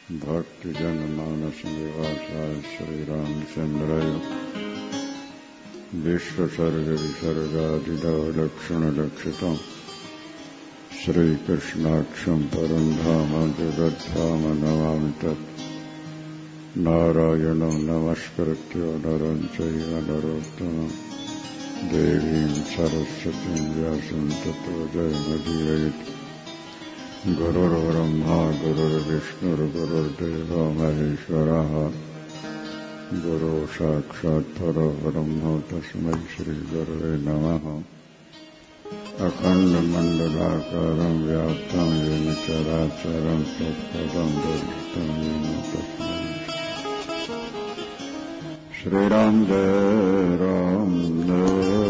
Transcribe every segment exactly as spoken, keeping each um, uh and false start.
भक्तजन मानस निवासाय श्रीरामचंद्राय विश्वसर्ग विसर्गादिलक्षणलक्षितम् श्रीकृष्णाक्षं परं धाम जगद्धाम नमामि तत् नारायणं नमस्कृत्य नरं चैव नरोत्तमं देवीं सरस्वतीं व्यासं ततो जयमुदीरयेत्। गुरुर्ब्रह्मा गुरुर्विष्णुर्गुरुर्देवो महेश्वरः गुरु साक्षात् परब्रह्म तस्मै श्रीगुरवे नमः। अखण्डमण्डलाकारं व्याप्तं येन चराचरं तत्पदं दर्शितं येन तस्मै श्रीराम जय राम जय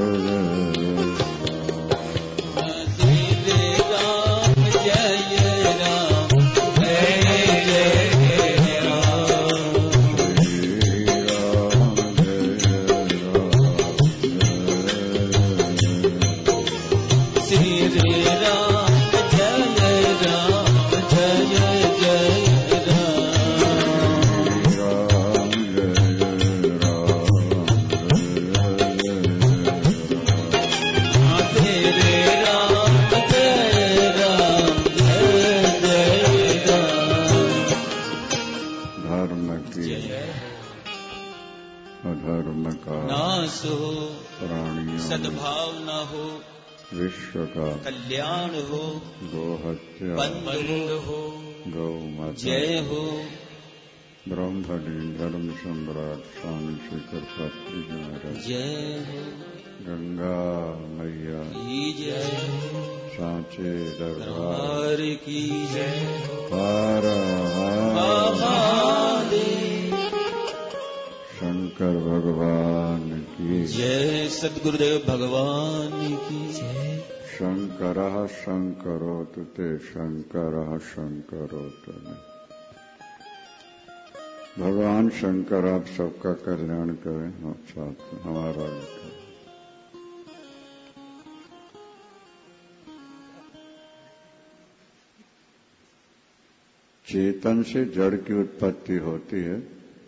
सद्भाव न हो, विश्व का कल्याण हो, गोहत्या बंद हो, गौ माता जय हो। ब्रह्मणी धर्म सम्राट स्वामी शेखर शास्त्री जी महाराज जय हो। गंगा मैया की जय हो। सांचे दरबार की जय हो। हर महादेव। शंकर भगवान की जय। सद्गुरुदेव भगवान की जय। शंकरः शंकरोतु ते शंकरः शंकरोतु ने। भगवान शंकर आप सबका कल्याण करें, हम साथ हमारा भी करें। चेतन से जड़ की उत्पत्ति होती है,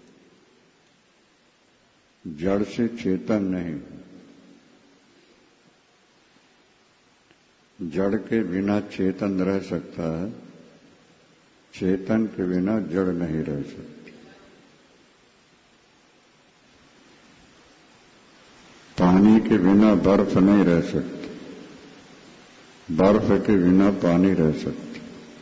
जड़ से चेतन नहीं। जड़ के बिना चेतन रह सकता है, चेतन के बिना जड़ नहीं रह सकती। पानी के बिना बर्फ नहीं रह सकती, बर्फ के बिना पानी रह सकती।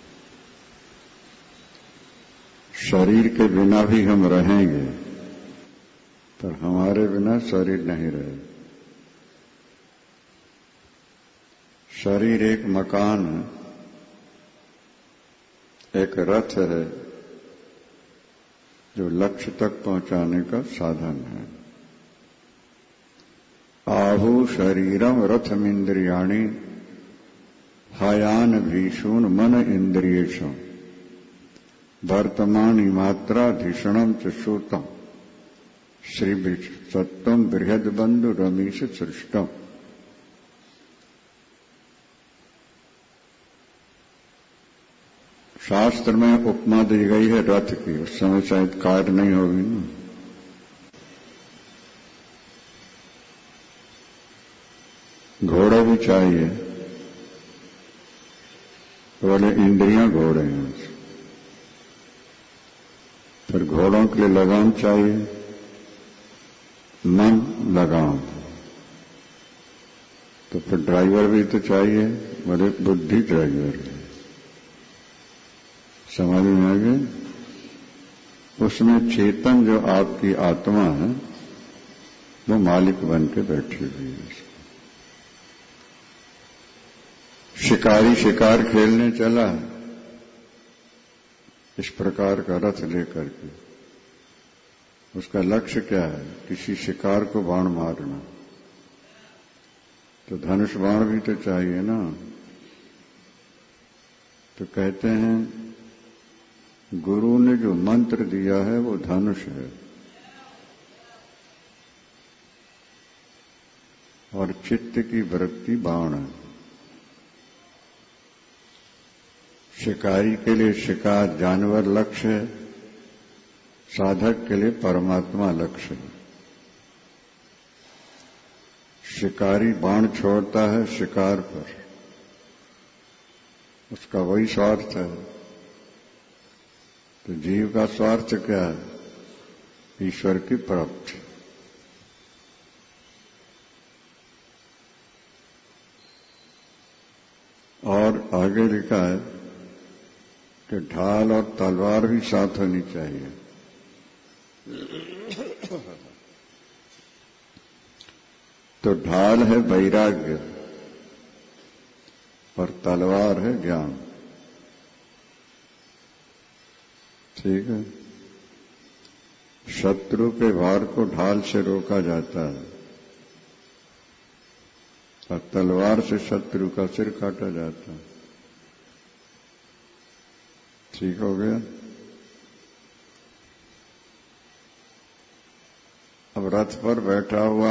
शरीर के बिना भी हम रहेंगे, पर हमारे बिना शरीर नहीं रहे। शरीर एक मकान है, एक रथ है जो लक्ष्य तक पहुंचाने का साधन है। आहु शरीरम रथमिंद्रियाणि हयान भीषून मन इंद्रियेशम वर्तमानी मात्राधीषणम च श्रुतम श्री सत्वम बृहद बंधु रमीश सृष्टम। शास्त्र में उपमा दी गई है रथ की, उस समय शायद कार नहीं होगी ना। घोड़े भी चाहिए, बोले इंद्रियां घोड़े हैं, फिर घोड़ों के लिए लगाम चाहिए, मन लगाम, तो फिर ड्राइवर भी तो चाहिए, बोले बुद्धि ड्राइवर है। समझ में आ गए? उसमें चेतन जो आपकी आत्मा है वो मालिक बन के बैठी हुई है। शिकारी शिकार खेलने चला इस प्रकार का रथ लेकर के, उसका लक्ष्य क्या है? किसी शिकार को बाण मारना, तो धनुष बाण भी तो चाहिए ना। तो कहते हैं गुरु ने जो मंत्र दिया है वो धनुष है, और चित्त की वृत्ति बाण है। शिकारी के लिए शिकार जानवर लक्ष्य है, साधक के लिए परमात्मा लक्ष्य है। शिकारी बाण छोड़ता है शिकार पर, उसका वही स्वार्थ है। तो जीव का स्वार्थ क्या है? ईश्वर की प्राप्ति। और आगे लिखा है कि ढाल और तलवार भी साथ होनी चाहिए। तो ढाल है वैराग्य और तलवार है ज्ञान। ठीक है। शत्रु के वार को ढाल से रोका जाता है और तलवार से शत्रु का सिर काटा जाता है। ठीक हो गया। अब रथ पर बैठा हुआ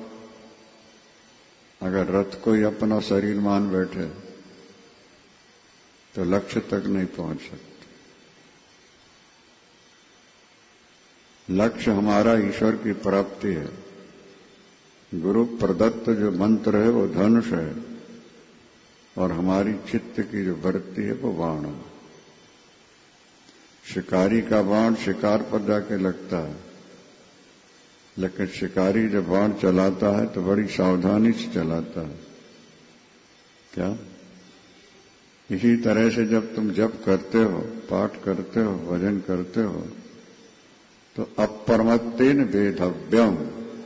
अगर रथ को ही अपना शरीर मान बैठे तो लक्ष्य तक नहीं पहुंच सकते। लक्ष्य हमारा ईश्वर की प्राप्ति है। गुरु प्रदत्त जो मंत्र है वो धनुष है और हमारी चित्त की जो वृत्ति है वो बाण है। शिकारी का बाण शिकार पर जाके लगता है, लेकिन शिकारी जब बाण चलाता है तो बड़ी सावधानी से चलाता है। क्या? इसी तरह से जब तुम जप करते हो, पाठ करते हो, भजन करते हो तो अप्रमत्तेन वेधव्यम,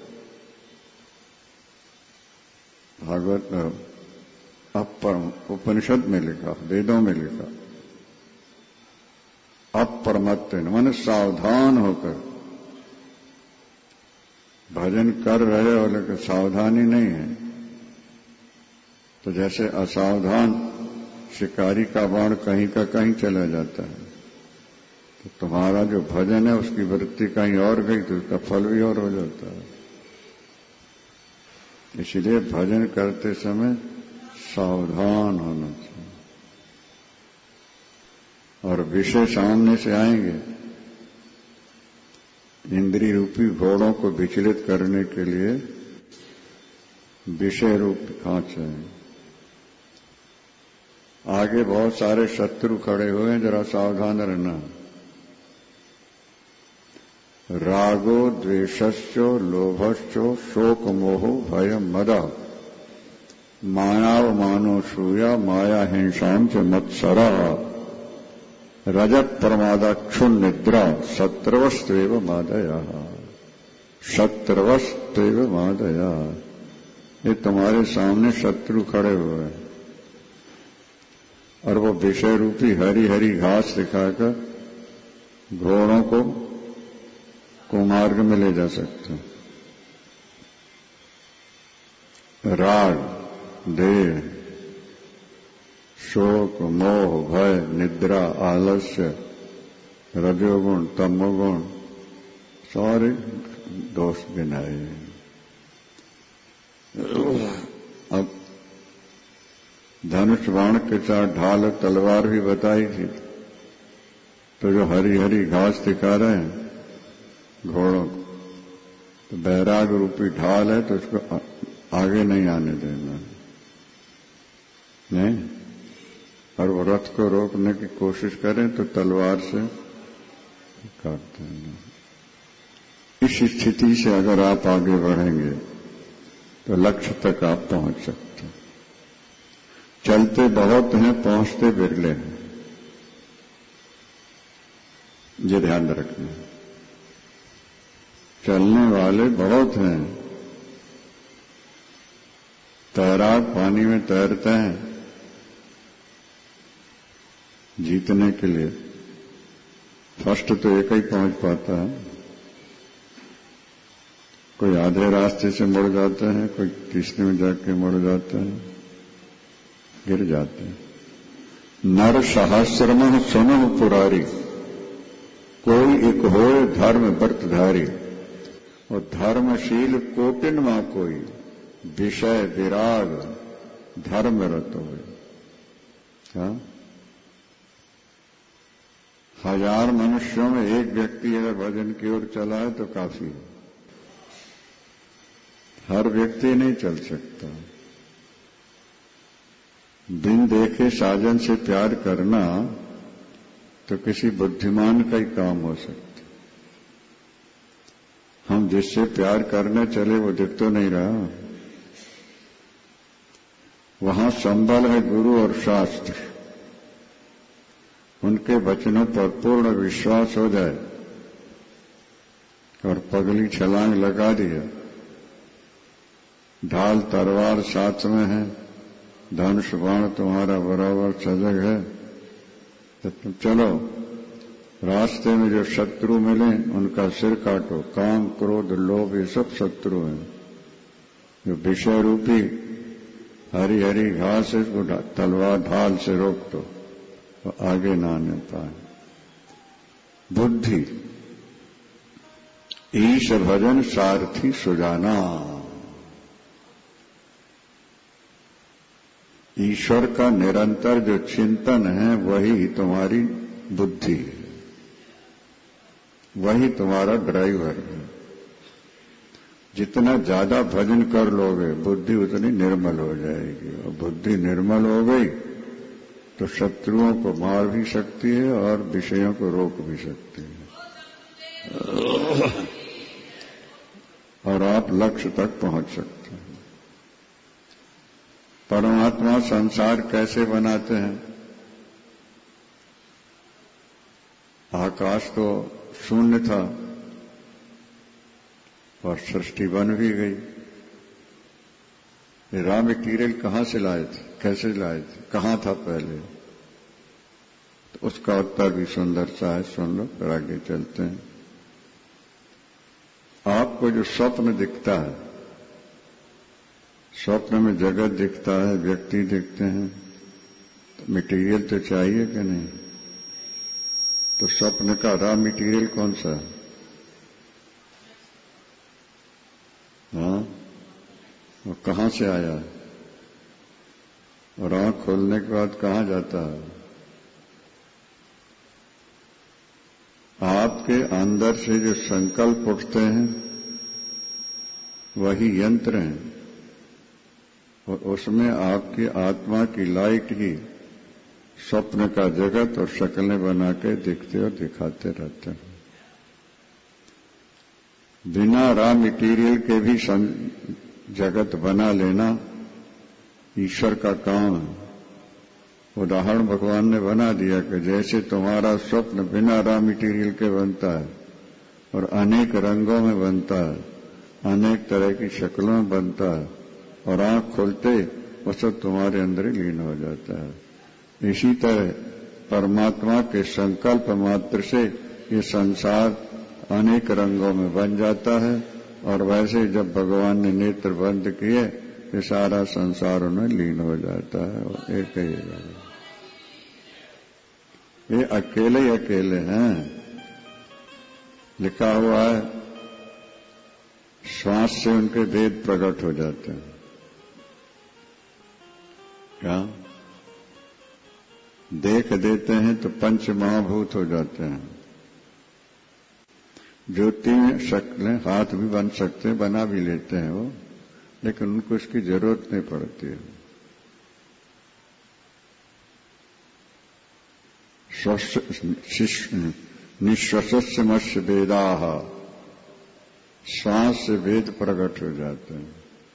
भागवत अपरम उपनिषद में लिखा, वेदों में लिखा, अप्रमत्तेन माने सावधान होकर भजन कर रहे हो, लेकिन सावधानी नहीं है तो जैसे असावधान शिकारी का बाण कहीं का कहीं चला जाता है। तो तुम्हारा जो भजन है उसकी वृत्ति कहीं और गई तो उसका फल भी और हो जाता है। इसलिए भजन करते समय सावधान होना चाहिए। और विषय सामने से आएंगे, इंद्रिय रूपी घोड़ों को विचलित करने के लिए विषय रूप खांचे हैं। आगे बहुत सारे शत्रु खड़े हुए हैं, जरा सावधान रहना। रागो द्वेषश्चो लोभश्चो शोक मोहो भय मद मायावमानो शूया माया हिंसां च मत्सरा रजत प्रमादाक्षुण निद्रा शत्रवस्त्वेव मादया शत्रवस्त्वेव मादया। ये तुम्हारे सामने शत्रु खड़े हुए हैं और वो विषय रूपी हरी हरी घास दिखाकर घोड़ों को कुमार्ग में ले जा सकते हैं। राग, देह, शोक, मोह, भय, निद्रा, आलस्य, रजोगुण, तमोगुण, सारे दोष गिनाए। अब धनुष बाण के साथ ढाल तलवार भी बताई थी। तो जो हरी हरी घास दिखा रहे हैं घोड़ों को, तो बैराग रूपी ढाल है तो उसको आगे नहीं आने देना नहीं। और वो रथ को रोकने की कोशिश करें तो तलवार से काट देना। इस स्थिति से अगर आप आगे बढ़ेंगे तो लक्ष्य तक आप पहुंच सकते हैं। चलते बहुत हैं, पहुंचते बिरले हैं, ये ध्यान रखना। चलने वाले बहुत हैं, तैराक पानी में तैरते हैं जीतने के लिए। फर्स्ट तो एक ही पहुंच पाता है, कोई आधे रास्ते से मुड़ जाते हैं, कोई तीसरे में जाके मुड़ जाते हैं, गिर जाते हैं। नर सहस्रमः सुनहु पुरारी, कोई एक होए धर्म व्रतधारी। और धर्मशील कोटिन मां कोई, विषय विराग धर्म रत हो। हाँ, हजार मनुष्यों में एक व्यक्ति अगर भजन की ओर चला है तो काफी है। हर व्यक्ति नहीं चल सकता। बिन देखे साजन से प्यार करना तो किसी बुद्धिमान का ही काम हो सकता। हम जिससे प्यार करने चले वो दिख तो नहीं रहा। वहां संबल है गुरु और शास्त्र। उनके वचनों पर पूर्ण विश्वास हो जाए और पगली छलांग लगा दिया। ढाल तलवार साथ में है, धनुष बाण तुम्हारा बराबर सजग है, तो तुम चलो। रास्ते में जो शत्रु मिले उनका सिर काटो। काम क्रोध लोभ ये सब शत्रु हैं। जो विषय रूपी हरी हरी घास है उसको तलवार ढाल से रोक दो तो आगे ना आने पाए। बुद्धि ईश भजन सारथी सुजाना। ईश्वर का निरंतर जो चिंतन है वही तुम्हारी बुद्धि है, वही तुम्हारा ड्राइवर है। जितना ज्यादा भजन कर लोगे बुद्धि उतनी निर्मल हो जाएगी, और बुद्धि निर्मल हो गई तो शत्रुओं को मार भी सकती है और विषयों को रोक भी सकती है, और आप लक्ष्य तक पहुंच सकते हैं। परमात्मा संसार कैसे बनाते हैं? आकाश तो शून्य था और सृष्टि बन भी गई। ये रॉ मटीरियल कहां से लाए थे, कैसे लाए थे, कहां था पहले? तो उसका उत्तर भी सुंदर सा है, सुन लो फिर आगे चलते हैं। आपको जो स्वप्न दिखता है, स्वप्न में जगत दिखता है, व्यक्ति दिखते हैं, तो मटीरियल तो चाहिए कि नहीं? तो स्वप्न का रॉ मटीरियल कौन सा है? हाँ, वो कहां से आया है और आंख खोलने के बाद कहां जाता है? आपके अंदर से जो संकल्प उठते हैं वही यंत्र हैं, और उसमें आपकी आत्मा की लाइट ही स्वप्न का जगत और शक्लें बना के दिखते और दिखाते रहते हैं। बिना रॉ मटीरियल के भी जगत बना लेना ईश्वर का काम है। उदाहरण भगवान ने बना दिया कि जैसे तुम्हारा स्वप्न बिना रॉ मटीरियल के बनता है और अनेक रंगों में बनता है, अनेक तरह की शक्लों में बनता है, और आंख खोलते वो सब तुम्हारे अंदर ही लीन हो जाता है। इसी तरह परमात्मा के संकल्प मात्र से ये संसार अनेक रंगों में बन जाता है, और वैसे जब भगवान ने नेत्र बंद किए ये सारा संसार उनमें लीन हो जाता है। और एक ही ये अकेले ही अकेले हैं। लिखा हुआ है श्वास से उनके वेद प्रकट हो जाते हैं। क्या देख देते हैं तो पंच महाभूत हो जाते हैं। ज्योति में शक्लें हाथ भी बन सकते हैं, बना भी लेते हैं वो, लेकिन उनको इसकी जरूरत नहीं पड़ती है। निश्वास मत्स्य वेदाः, श्वास से वेद प्रकट हो जाते हैं।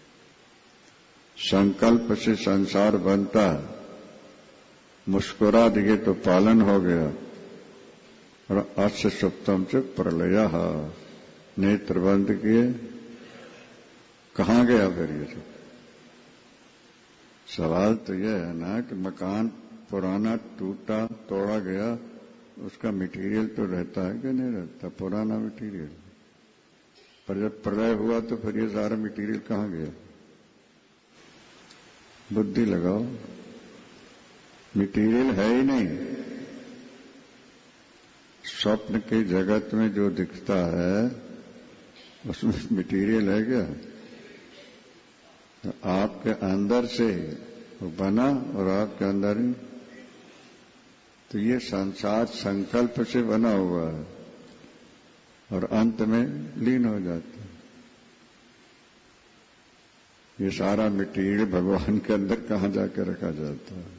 संकल्प से संसार बनता है। मुस्कुरा दिए तो पालन हो गया, और अस्य सुप्तम से प्रलय, नेत्र बंद किए कहां गया फिर ये सब? सवाल तो यह है ना कि मकान पुराना टूटा तोड़ा गया, उसका मटेरियल तो रहता है कि नहीं रहता? पुराना मटेरियल। पर जब प्रलय हुआ तो फिर ये सारा मटेरियल कहां गया? बुद्धि लगाओ, मटेरियल है ही नहीं। स्वप्न के जगत में जो दिखता है उसमें मटेरियल है क्या? तो आपके अंदर से वो बना और आपके अंदर ही तो ये संसार संकल्प से बना हुआ है और अंत में लीन हो जाता है। ये सारा मटीरियल भगवान के अंदर कहां जाकर रखा जाता है।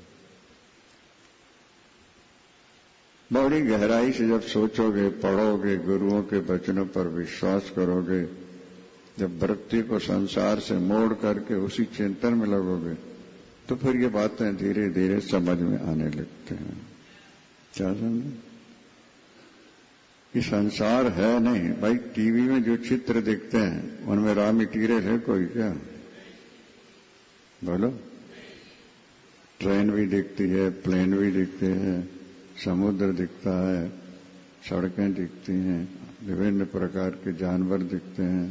बड़ी गहराई से जब सोचोगे, पढ़ोगे, गुरुओं के वचनों पर विश्वास करोगे, जब वृत्ति को संसार से मोड़ करके उसी चिंतन में लगोगे, तो फिर ये बातें धीरे धीरे समझ में आने लगते हैं। क्या समझे? कि संसार है नहीं भाई। टीवी में जो चित्र दिखते हैं उनमें रॉ मटीरियल है कोई क्या? बोलो। ट्रेन भी दिखती है, प्लेन भी दिखते हैं, समुद्र दिखता है, सड़कें दिखती हैं, विभिन्न प्रकार के जानवर दिखते हैं,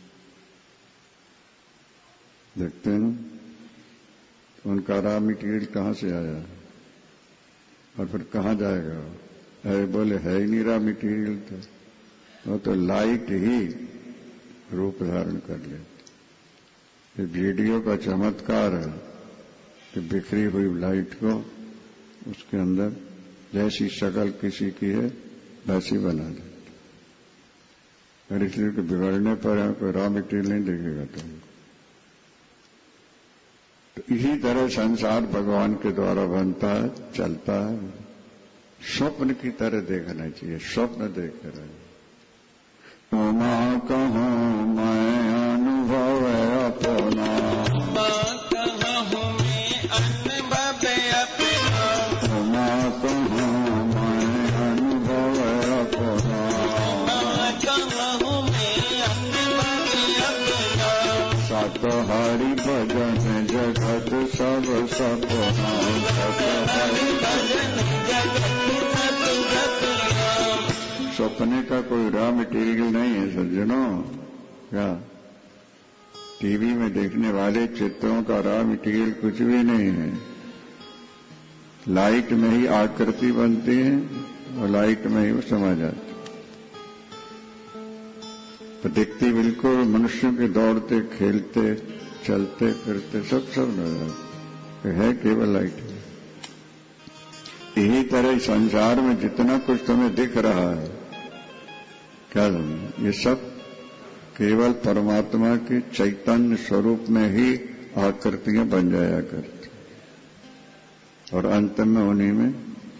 देखते हैं ना? उनका रॉ मटीरियल कहां से आया और फिर कहां जाएगा? अरे बोले है ही नहीं रॉ मटीरियल, तो वो तो लाइट ही रूप धारण कर लेती। वीडियो का चमत्कार है कि बिखरी हुई लाइट को उसके अंदर जैसी शक्ल किसी की है वैसी बना देते। और इसलिए कि बिगड़ने पर है कोई रॉ मटीरियल नहीं दिखेगा तुमको। तो इसी तरह संसार भगवान के द्वारा बनता है, चलता है। स्वप्न की तरह देखना चाहिए। स्वप्न देख रहे उमा कहूँ मैं अनुभव अपना, उमा कहूँ मैं अनुभव अपना, सत हरि भजन जगत सब सपना, सत हरि भजन सपने का कोई रॉ मटीरियल नहीं है सज्जनों। क्या टीवी में देखने वाले चित्रों का रॉ मटीरियल कुछ भी नहीं है। लाइट में ही आकृति बनती है और लाइट में ही वो समा जाती है। तो दिखती बिल्कुल मनुष्यों के दौड़ते, खेलते, चलते फिरते सब सब नजर है, केवल लाइट में। यही तरह संसार में जितना कुछ तुम्हें दिख रहा है, क्या समझे, ये सब केवल परमात्मा के चैतन्य स्वरूप में ही आकृतियां बन जाया करती और अंत में उन्हीं में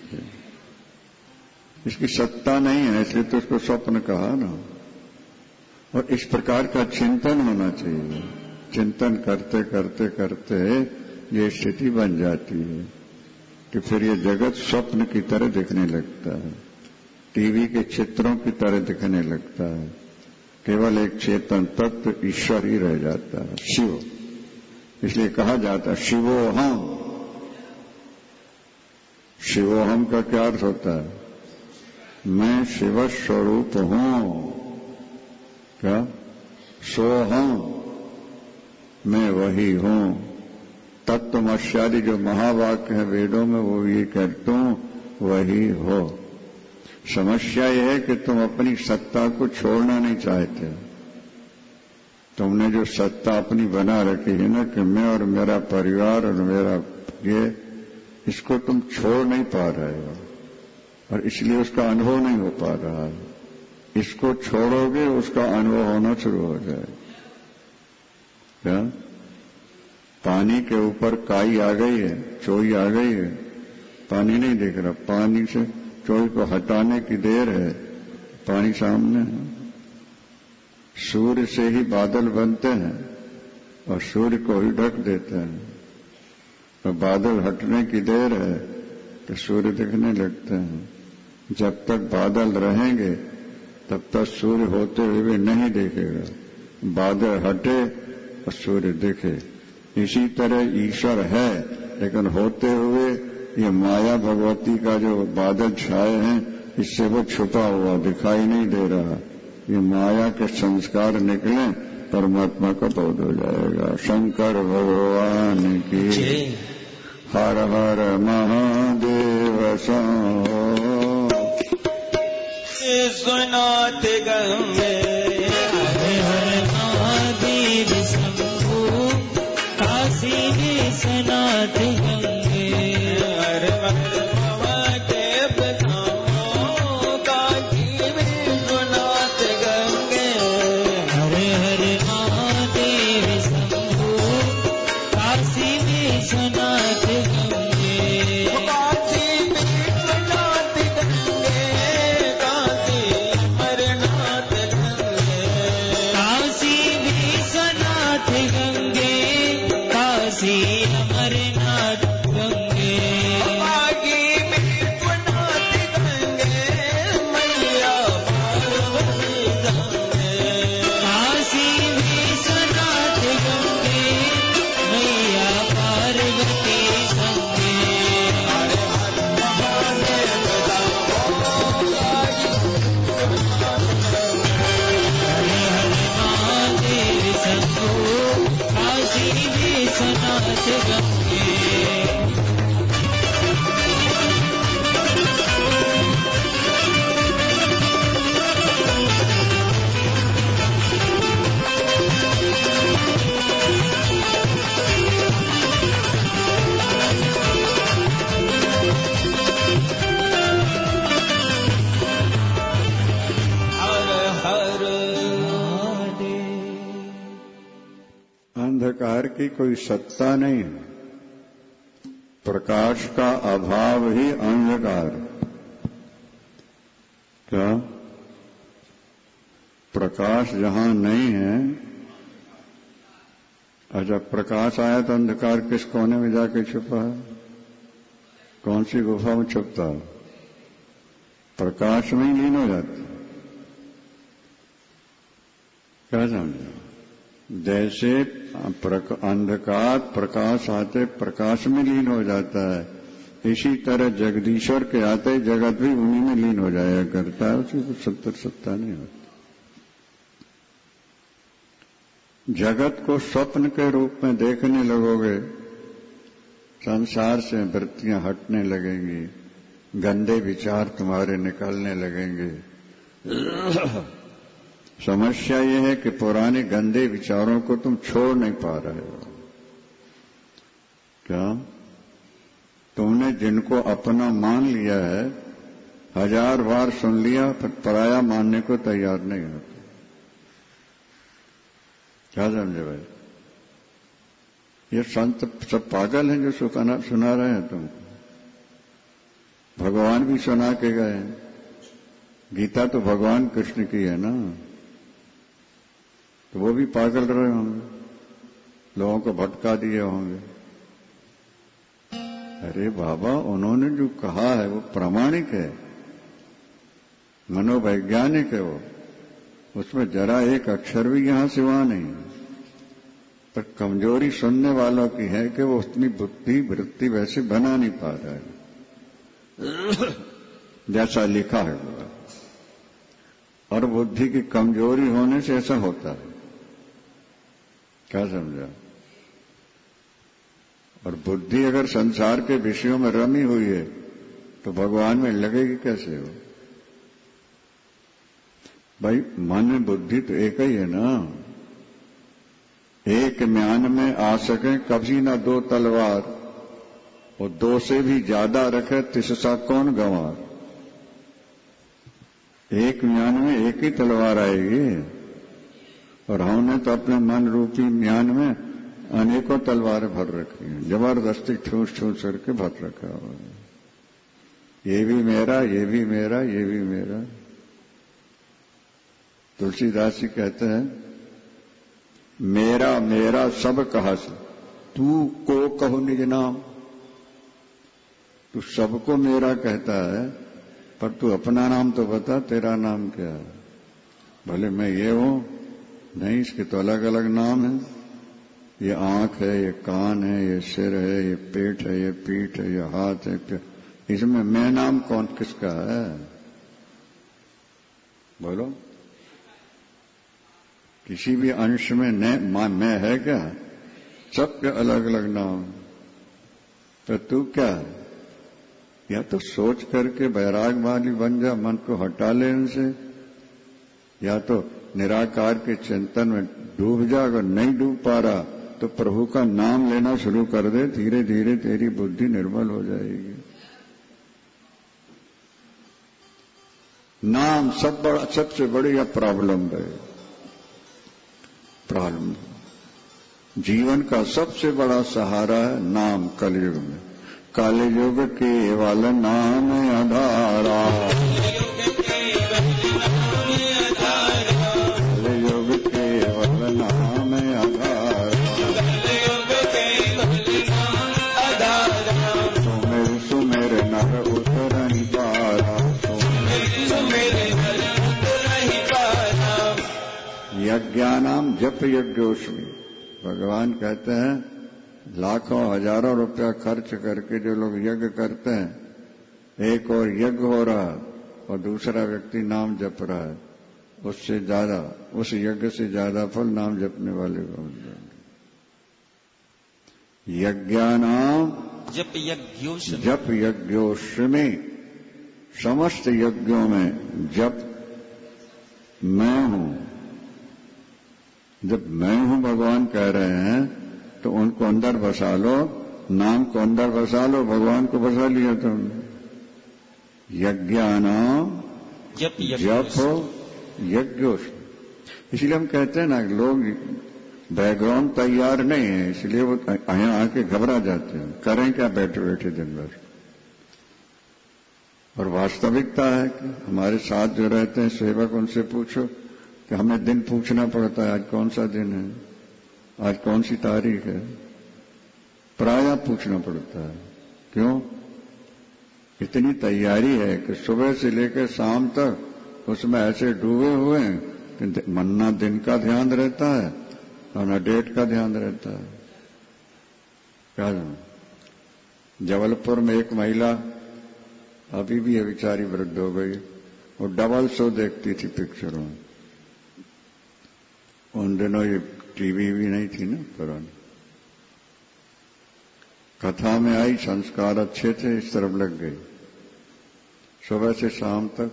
इसकी सत्ता नहीं है, इसलिए तो उसको स्वप्न कहा ना। और इस प्रकार का चिंतन होना चाहिए। चिंतन करते करते करते ये स्थिति बन जाती है कि फिर ये जगत स्वप्न की तरह दिखने लगता है, टीवी के चित्रों की तरह दिखने लगता है। केवल एक चेतन तत्व ईश्वर ही रह जाता है, शिव। इसलिए कहा जाता है शिवोहम। शिवोहम का क्या अर्थ होता है? मैं शिव स्वरूप हूं। क्या? सोहम, मैं वही हूं। तत्वमस्यादि जो महावाक्य है वेदों में, वो ये कहता हूं वही हो। समस्या यह है कि तुम अपनी सत्ता को छोड़ना नहीं चाहते। तुमने जो सत्ता अपनी बना रखी है ना कि मैं और मेरा परिवार और मेरा ये, इसको तुम छोड़ नहीं पा रहे हो और इसलिए उसका अनुभव नहीं हो पा रहा है। इसको छोड़ोगे उसका अनुभव होना शुरू हो जाएगा। क्या? पानी के ऊपर काई आ गई है, चोई आ गई है, पानी नहीं दिख रहा। पानी से चोई को हटाने की देर है, पानी सामने है। सूर्य से ही बादल बनते हैं और सूर्य को ही ढक देते हैं। तो बादल हटने की देर है तो सूर्य दिखने लगते हैं। जब तक बादल रहेंगे तब तक सूर्य होते हुए नहीं दिखेगा। बादल हटे और सूर्य दिखे। इसी तरह ईश्वर है, लेकिन होते हुए ये माया भगवती का जो बादल छाए हैं, इससे वो छुपा हुआ दिखाई नहीं दे रहा। ये माया के संस्कार निकले, परमात्मा का बोध हो जाएगा। शंकर भगवान की हर हर महादेव सो सुनाते गंगे हर हर महादेव शंभो, काशी विश्वनाथ गंगे हर हर महादेव अंधकार की कोई सत्ता नहीं है। प्रकाश का अभाव ही अंधकार। क्या प्रकाश जहां नहीं है? अच्छा, प्रकाश आया तो अंधकार किस कोने में जाके छुपा है? कौन सी गुफा में छुपता है? प्रकाश में ही लीन हो जाता। क्या समझे? जैसे अंधकार प्रकाश आते प्रकाश में लीन हो जाता है, इसी तरह जगदीश्वर के आते जगत भी उन्हीं में लीन हो जाया करता है। उसकी कुछ सत्तर सत्ता नहीं होती। जगत को स्वप्न के रूप में देखने लगोगे, संसार से वृत्तियां हटने लगेंगी, गंदे विचार तुम्हारे निकलने लगेंगे। समस्या यह है कि पुराने गंदे विचारों को तुम छोड़ नहीं पा रहे हो। क्या तुमने जिनको अपना मान लिया है, हजार बार सुन लिया, फिर पराया मानने को तैयार नहीं होते। क्या समझे भाई? ये संत सब पागल हैं जो सुना सुना रहे हैं तुमको। भगवान भी सुना के गए हैं। गीता तो भगवान कृष्ण की है ना, तो वो भी पागल रहे होंगे, लोगों को भटका दिए होंगे। अरे बाबा, उन्होंने जो कहा है वो प्रामाणिक है, मनोवैज्ञानिक है। वो उसमें जरा एक अक्षर भी यहां सिवा नहीं। पर कमजोरी सुनने वालों की है कि वो उतनी बुद्धि वृत्ति वैसे बना नहीं पा रहा है जैसा लिखा है। और बुद्धि की कमजोरी होने से ऐसा होता है। क्या समझा? और बुद्धि अगर संसार के विषयों में रमी हुई है तो भगवान में लगेगी कैसे हो? भाई, मन बुद्धि तो एक ही है ना। एक म्यान में आ सके कभी ना दो तलवार, और दो से भी ज्यादा रखे तिससा कौन गंवार। एक म्यान में एक ही तलवार आएगी, और हमने तो अपने मन रूपी म्यान में अनेकों तलवारें भर रखी हैं, जबरदस्ती ठूस ठूस करके भर रखा हुआ। ये भी मेरा, ये भी मेरा, ये भी मेरा। तुलसीदास जी कहते हैं, मेरा मेरा सब कहस, तू को कहो निज नाम। तू सबको मेरा कहता है, पर तू अपना नाम तो बता, तेरा नाम क्या है? भले मैं ये हूं, नहीं, इसके तो अलग अलग नाम है। ये आंख है, ये कान है, ये सिर है, ये पेट है, ये पीठ है, ये हाथ है। इसमें मैं नाम कौन किसका है? बोलो, किसी भी अंश में न मैं है क्या? सबके अलग अलग नाम। तो तू क्या है? या तो सोच करके वैराग वाली बन जा, मन को हटा ले इनसे, या तो निराकार के चिंतन में डूब जा। अगर नहीं डूब पा रहा तो प्रभु का नाम लेना शुरू कर दे, धीरे धीरे तेरी बुद्धि निर्मल हो जाएगी। नाम सब बड़ा सबसे बड़ी प्रॉब्लम है। प्रॉब्लम जीवन का सबसे बड़ा सहारा है नाम। कलयुग में कलयुग केवल नाम आधारा, कलयुग केवल नाम आधारा, सुमिर सुमिर नर उतरहि पारा, यज्ञानाम जप यज्ञोस्मि। भगवान कहते हैं, लाखों हजारों रुपया खर्च करके जो लोग यज्ञ करते हैं, एक और यज्ञ हो रहा और दूसरा व्यक्ति नाम जप रहा है, उससे ज्यादा, उस यज्ञ से ज्यादा फल नाम जपने वाले को मिल जाएगा। यज्ञानाम जप यज्ञोस्मि, जप यज्ञोस्मि। समस्त यज्ञों में जप मैं हूं। जब मैं हूं भगवान कह रहे हैं तो उनको अंदर बसा लो, नाम को अंदर बसा लो, भगवान को बसा लिया तुमने। यज्ञानाम जप यज्ञोस्मि। इसलिए हम कहते हैं ना, लोग बैकग्राउंड तैयार नहीं है, इसलिए वो यहाँ आके घबरा जाते हैं। करें क्या बैठे बैठे दिन भर। और वास्तविकता है कि हमारे साथ जो रहते हैं सेवक, उनसे पूछो कि हमें दिन पूछना पड़ता है, आज कौन सा दिन है, आज कौन सी तारीख है, प्रायः पूछना पड़ता है। क्यों? इतनी तैयारी है कि सुबह से लेकर शाम तक उसमें ऐसे डूबे हुए हैं कि मन ना दिन का ध्यान रहता है और न डेट का ध्यान रहता है। क्या जबलपुर में एक महिला, अभी भी ये बेचारी वृद्ध हो गई, वो डबल शो देखती थी पिक्चरों में। उन दिनों ये टीवी भी नहीं थी ना पुरानी। कथा में आई, संस्कार अच्छे थे, इस तरफ लग गई सुबह से शाम तक।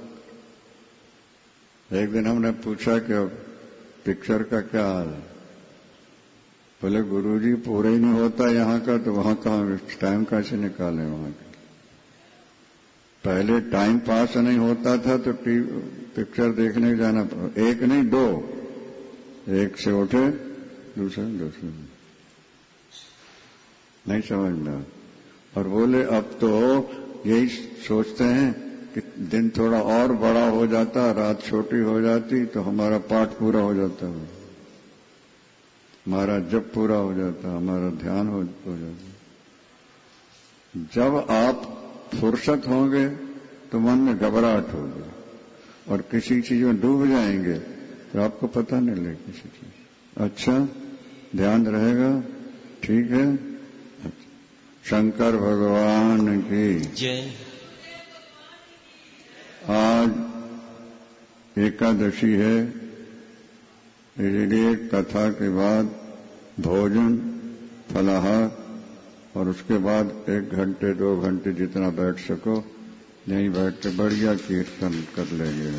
एक दिन हमने पूछा कि अब पिक्चर का क्या हाल है? बोले गुरुजी पूरे ही नहीं होता यहाँ का, तो वहां कहाँ टाइम कैसे निकालें वहां का। पहले टाइम पास नहीं होता था तो पिक्चर देखने जाना, एक नहीं दो, एक से उठे दूसरे दूसरे नहीं समझना। और बोले अब तो यही सोचते हैं कि दिन थोड़ा और बड़ा हो जाता, रात छोटी हो जाती तो हमारा पाठ पूरा हो जाता है, हमारा जप पूरा हो जाता, हमारा ध्यान हो, हो जाता। जब आप फुर्सत होंगे तो मन में घबराहट होगी और किसी चीज में डूब जाएंगे तो आपको पता नहीं लगे किसी चीज। अच्छा, ध्यान रहेगा, ठीक है। शंकर भगवान की जय। आज एकादशी है, इसलिए कथा के बाद भोजन, फलाहार और उसके बाद एक घंटे दो घंटे जितना बैठ सको यहीं बैठ के बढ़िया कीर्तन कर लेंगे।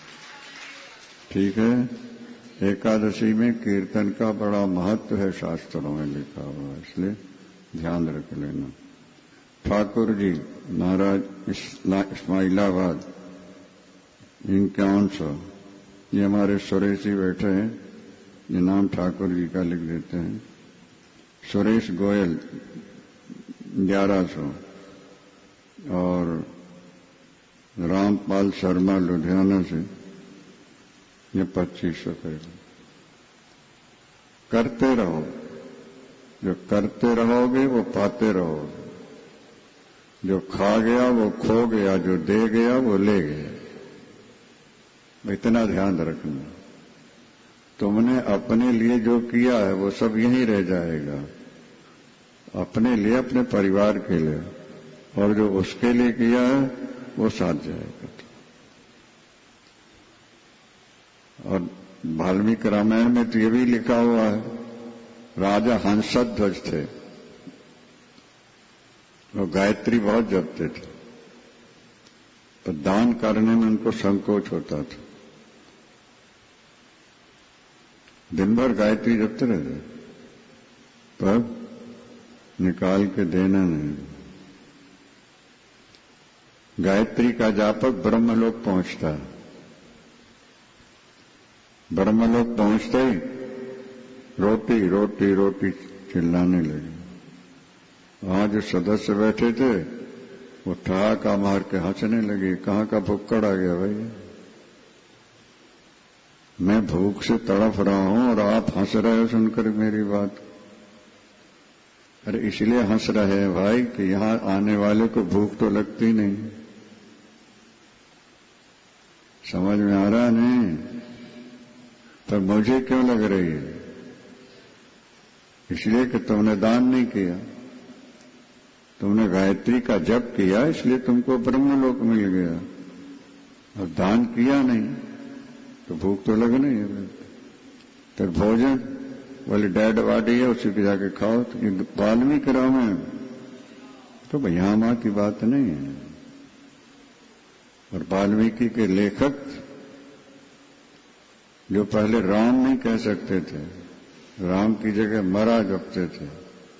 ठीक है। एकादशी में कीर्तन का बड़ा महत्व है, शास्त्रों में लिखा हुआ, इसलिए ध्यान रख लेना। ठाकुर जी महाराज इस्माइलाबाद, इक्यावन सौ, ये हमारे सुरेश जी बैठे हैं, ये नाम ठाकुर जी का लिख देते हैं। सुरेश गोयल ग्यारह सौ और रामपाल शर्मा लुधियाना से ये पच्चीस सौ करेगा। करते रहो, जो करते रहोगे वो पाते रहोगे। जो खा गया वो खो गया, जो दे गया वो ले गया। इतना ध्यान रखना। तुमने अपने लिए जो किया है वो सब यहीं रह जाएगा, अपने लिए, अपने परिवार के लिए, और जो उसके लिए किया है वो साथ जाएगा। और वाल्मीकि रामायण में तो ये भी लिखा हुआ है, राजा हंसध्वज थे, वो गायत्री बहुत जपते थे, तो दान करने में उनको संकोच होता था। दिन भर गायत्री जपते रहते, पर निकाल के देना नहीं। गायत्री का जापक ब्रह्मलोक पहुंचता है, ब्रह्मलोक पहुंचते ही रोटी रोटी रोटी चिल्लाने लगे। वहां जो सदस्य बैठे थे वो ठहाका मार के हंसने लगे, कहां का भुक्कड़ आ गया भाई, मैं भूख से तड़फ रहा हूं और आप हंस रहे हो सुनकर मेरी बात। अरे इसलिए हंस रहे हैं भाई कि यहां आने वाले को भूख तो लगती नहीं। समझ में आ रहा नहीं? पर मुझे क्यों लग रही है? इसलिए कि तुमने दान नहीं किया, तुमने गायत्री का जप किया, इसलिए तुमको ब्रह्मलोक मिल गया, और दान किया नहीं तो भूख तो लग नहीं है। तो भोजन वाली डेड बॉडी है, उसी को जाके खाओ। तो वाल्मीकि रामायण तो भैया माँ की बात नहीं है। और वाल्मीकि के लेखक जो पहले राम नहीं कह सकते थे, राम की जगह मरा जपते थे,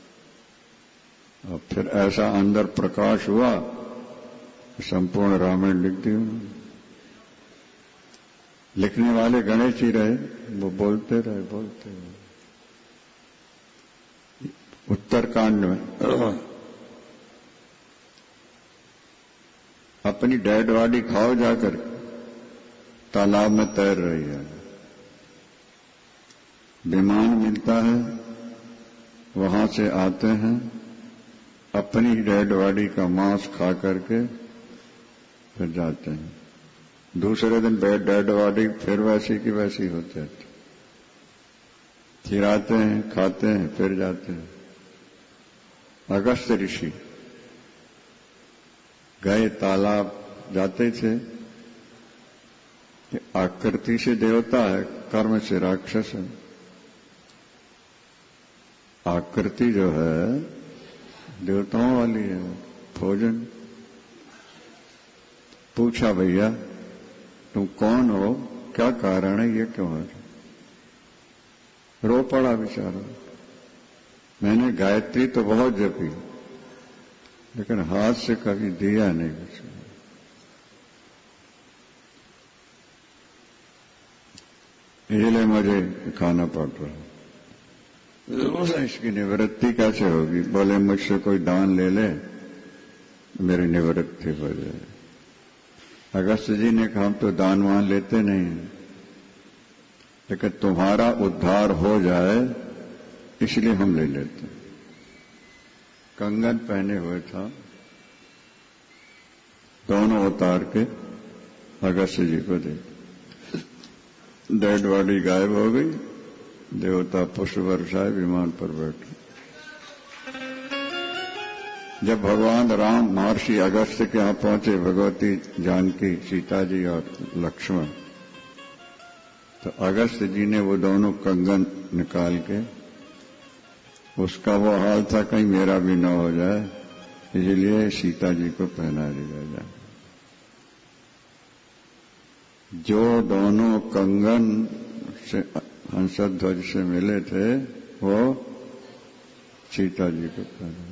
और फिर ऐसा अंदर प्रकाश हुआ, संपूर्ण रामायण लिख दी उन्होंने। लिखने वाले गणेश जी रहे, वो बोलते रहे बोलते रहे। उत्तरकांड में अपनी डेड बॉडी खाओ जाकर, तालाब में तैर रही है। विमान मिलता है, वहां से आते हैं, अपनी डेड बॉडी का मांस खा करके फिर जाते हैं। दूसरे दिन डेड बॉडी फिर वैसी की वैसी हो जाती, फिर आते हैं, खाते हैं, फिर जाते हैं। अगस्त ऋषि गए, तालाब जाते थे कि आकृति से देवता है, कर्म से राक्षस है। आकृति जो है देवताओं वाली है, भोजन। पूछा, भैया तुम कौन हो, क्या कारण है, ये क्यों है? रो पड़ा बेचारा। मैंने गायत्री तो बहुत जपी, लेकिन हाथ से कभी दिया नहीं कुछ। इसलिए मुझे खाना पड़ रहा है। इसकी निवृत्ति कैसे होगी? बोले मुझसे कोई दान ले ले, मेरी निवृत्ति हो जाए। अगस्त जी ने कहा, हम तो दान वान लेते नहीं, लेकिन तुम्हारा उद्धार हो जाए इसलिए हम ले लेते हैं। कंगन पहने हुए था, दोनों उतार के अगस्त जी को दे। डेड बॉडी गायब हो गई, देवता पुष्प वर्षाए विमान पर बैठे। जब भगवान राम महर्षि अगस्त के यहां पहुंचे, भगवती जानकी, सीता जी और लक्ष्मण, तो अगस्त जी ने वो दोनों कंगन निकाल के, उसका वो हाल था कहीं मेरा भी न हो जाए, इसलिए सीता जी को पहना दिया जाए। जो दोनों कंगन से हंसध्वज से मिले थे, वो सीता जी को पहना।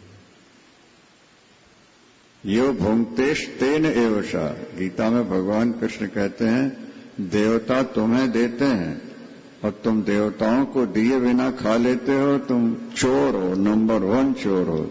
यो भुंक्तेश तेन एवशा, गीता में भगवान कृष्ण कहते हैं देवता तुम्हें देते हैं और तुम देवताओं को दिए बिना खा लेते हो, तुम चोर हो, नंबर वन चोर हो।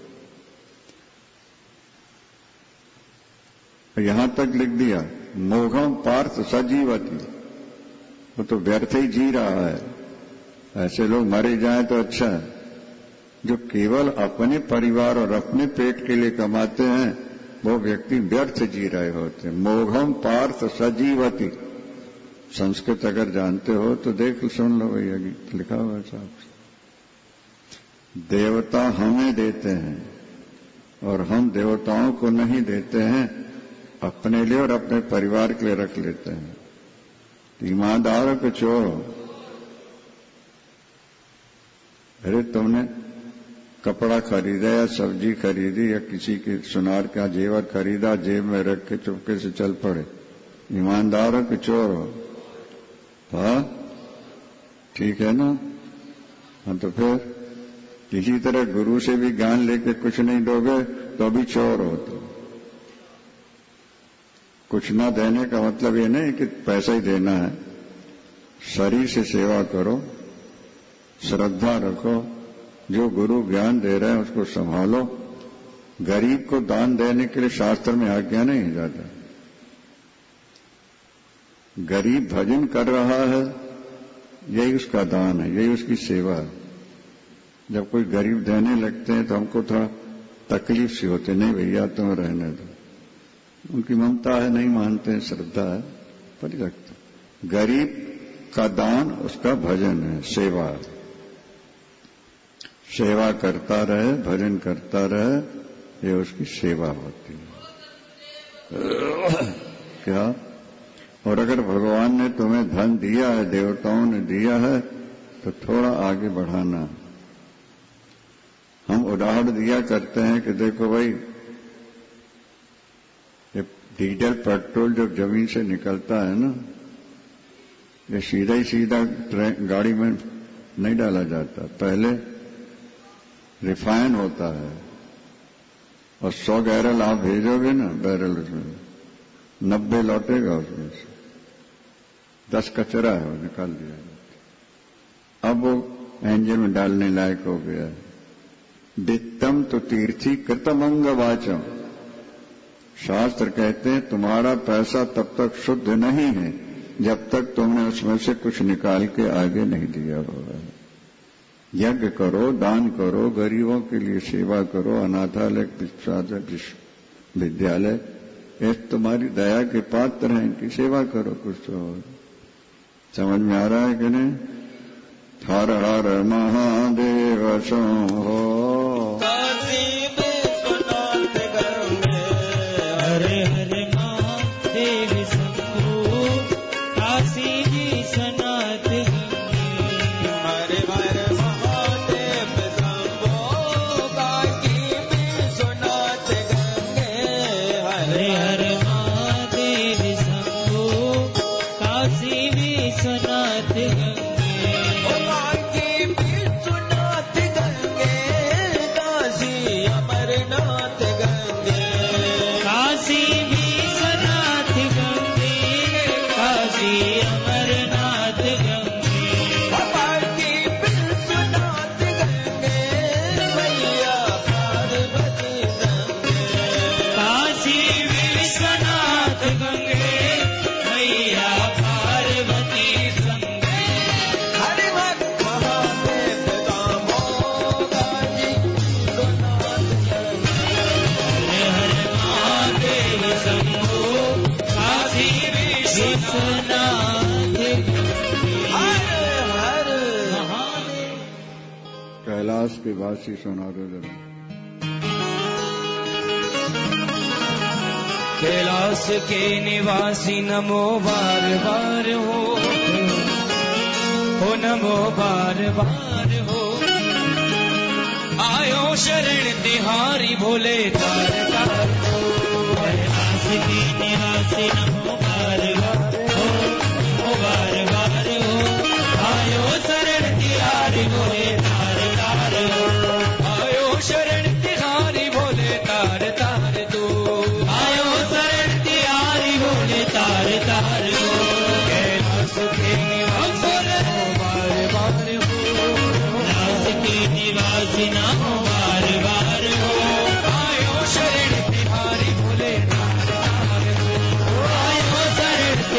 यहां तक लिख दिया, मोघम पार्थ सजीवती, वो तो व्यर्थ ही जी रहा है। ऐसे लोग मरे जाएं तो अच्छा है। जो केवल अपने परिवार और अपने पेट के लिए कमाते हैं, वो व्यक्ति व्यर्थ जी रहे होते हैं। मोघम पार्थ सजीवती, संस्कृत अगर जानते हो तो देख सुन लो भैया, गीत लिखा हुआ है साहब। देवता हमें देते हैं और हम देवताओं को नहीं देते हैं, अपने लिए और अपने परिवार के लिए रख लेते हैं। ईमानदार को चोर हो। अरे तुमने कपड़ा खरीदा या सब्जी खरीदी या किसी के सुनार का जेवर खरीदा, जेब में रख के चुपके से चल पड़े, ईमानदार हो कि चोर हो? हाँ ठीक है ना। हाँ तो फिर इसी तरह गुरु से भी ज्ञान लेके कुछ नहीं दोगे तो भी चोर हो। तो कुछ ना देने का मतलब ये नहीं कि पैसा ही देना है। शरीर से सेवा करो, श्रद्धा रखो, जो गुरु ज्ञान दे रहे हैं उसको संभालो। गरीब को दान देने के लिए शास्त्र में आज्ञा नहीं जाता। गरीब भजन कर रहा है, यही उसका दान है, यही उसकी सेवा है। जब कोई गरीब देने लगते हैं तो हमको थोड़ा तकलीफ सी होती, नहीं भैया तुम रहने दो। उनकी ममता है, नहीं मानते हैं, श्रद्धा है, पर लगता। गरीब का दान उसका भजन है, सेवा है। सेवा करता रहे, भजन करता रहे, ये उसकी सेवा होती है। क्या? और अगर भगवान ने तुम्हें धन दिया है, देवताओं ने दिया है, तो थोड़ा आगे बढ़ाना। हम उदाहरण दिया करते हैं कि देखो भाई, ये डीजल पेट्रोल जब जमीन से निकलता है ना, ये सीधा ही सीधा गाड़ी में नहीं डाला जाता, पहले रिफाइन होता है। और सौ बैरल आप भेजोगे ना, बैरल उसमें नब्बे लौटेगा, उसमें से दस कचरा है, वो निकाल दिया जाता। अब वो इंजन में डालने लायक हो गया है। वित्तम तो तीर्थी कृतमंग वाचम। शास्त्र कहते हैं तुम्हारा पैसा तब तक शुद्ध नहीं है जब तक तुमने उसमें से कुछ निकाल के आगे नहीं दिया होगा। यज्ञ करो, दान करो, गरीबों के लिए सेवा करो, अनाथालय, विद्यालय, ये तुम्हारी दया के पात्र हैं कि सेवा करो कुछ तो। समझ में आ रहा है कि नहीं? हर हर महादेव शंभो। हरे हरे महादेव शंभो, काशी विश्वनाथ गंगे। हरे हरे महादेव शंभो, काशी विश्वनाथ गंगे। हरे हरे महादेव शंभो, काशी विश्वनाथ गंगे। कैलाश के वासी सुना दो जरा। कैलाश के निवासी नमो बार बार हो, हो नमो बार बार हो। आयो शरण तिहारी भोले तार तार हो। कैलाश के निवासी नमो बार बार हो, हो बार बार हो। आयो शरण तिहारी भोले तार तार हो। आयो शरण तिहारी भोले तार तार तू। आयो शरण तिहारी भोले तार तार हो। कैलाश के निवासी नमो बार बार हो, कैलाश के निवासी नमो बार बार हो। आयो शरण तिहारी भोले तार तार हो। आयो शरण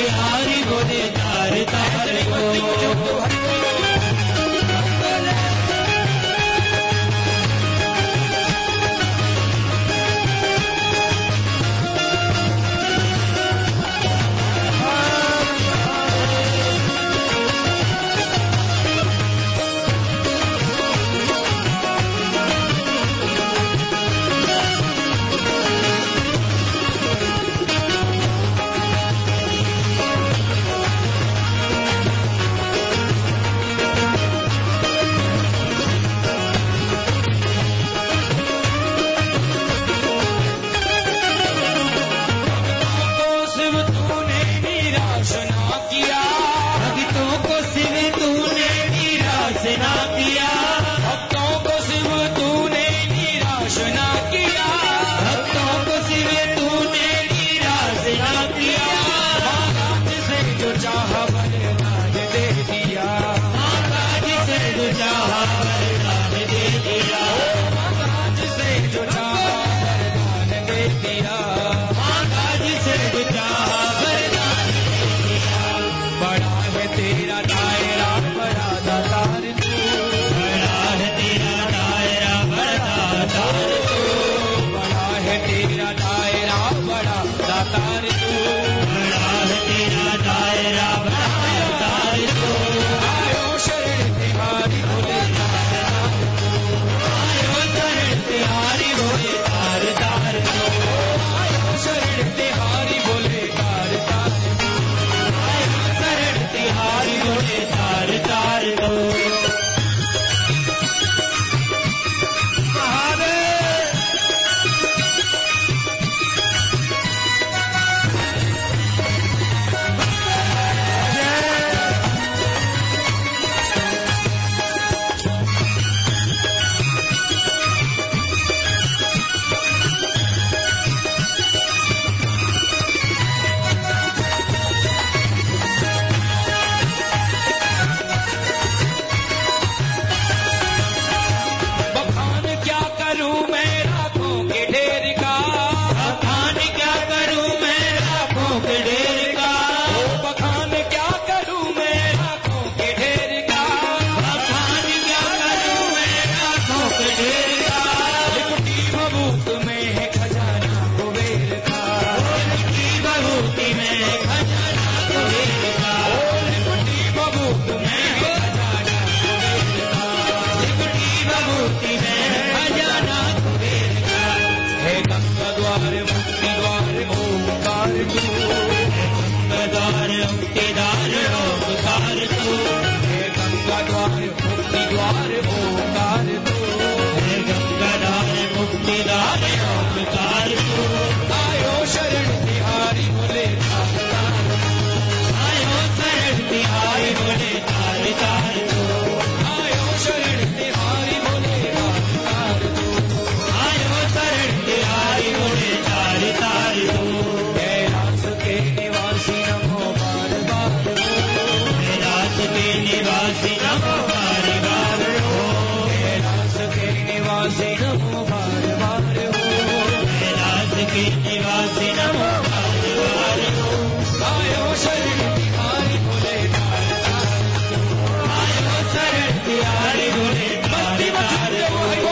मुक्तिदार ओंकार तू, हे गंगा द्वार मुक्ति द्वार ओंकार तू, हे गंगाधार मुक्तिदार ओंकार तू, आयो शरण तिहारी बोले तार तार, आयो शरण तिहारी बोले तार तार तू, आयो शरण तिहारी बोले तार तार तू, आयो शरण तिहारी बोले तार तार तू, कैलाश के निवासी नमो बार बार हो, कैलाश के निवासी नमो बार बार हो, कैलाश के निवासी नमो बार बार हो, कैलाश के निवासी नमो बार बार हो, आयो शरण तिहारी बोले तार तार, आयो शरण तिहारी बोले तार तार हो,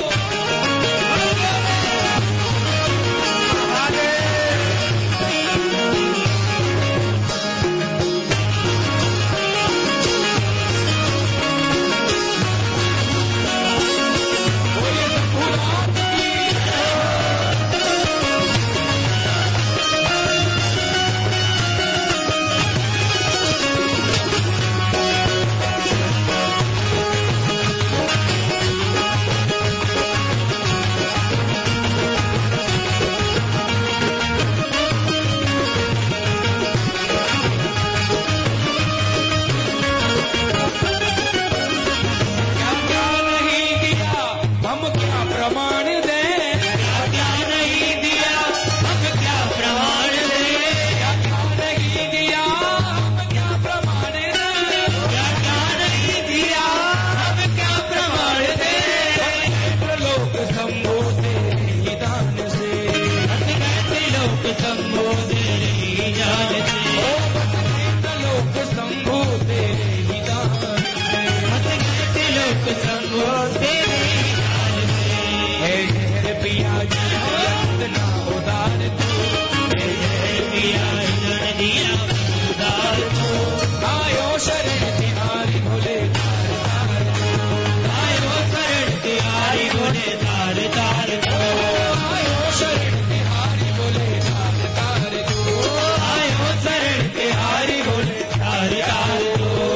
क्या क्या नहीं दिया हम क्या प्रमाण दें, क्या नहीं दिया हम क्या प्रमाण दे, क्या क्या नहीं दिया हम क्या प्रमाण दें, क्या क्या नहीं दिया हम क्या प्रमाण दे, लोक शंभो तेरे दान से, कहते लोग शंभो तेरी जान से, लोक शंभो तेरे दान से, कहते लोग शंभो तेरी जान से, हे जय पिया जी इतना उदार तू, हे जय पिया जन दिया उदार को, आयो शरण तिहारी भोले तार तार, आयो शरण तिहारी बोले तार तार को, आयो शरण तिहारी भोले तार तार तू, आयो शरण तिहारी बोले तार तार को,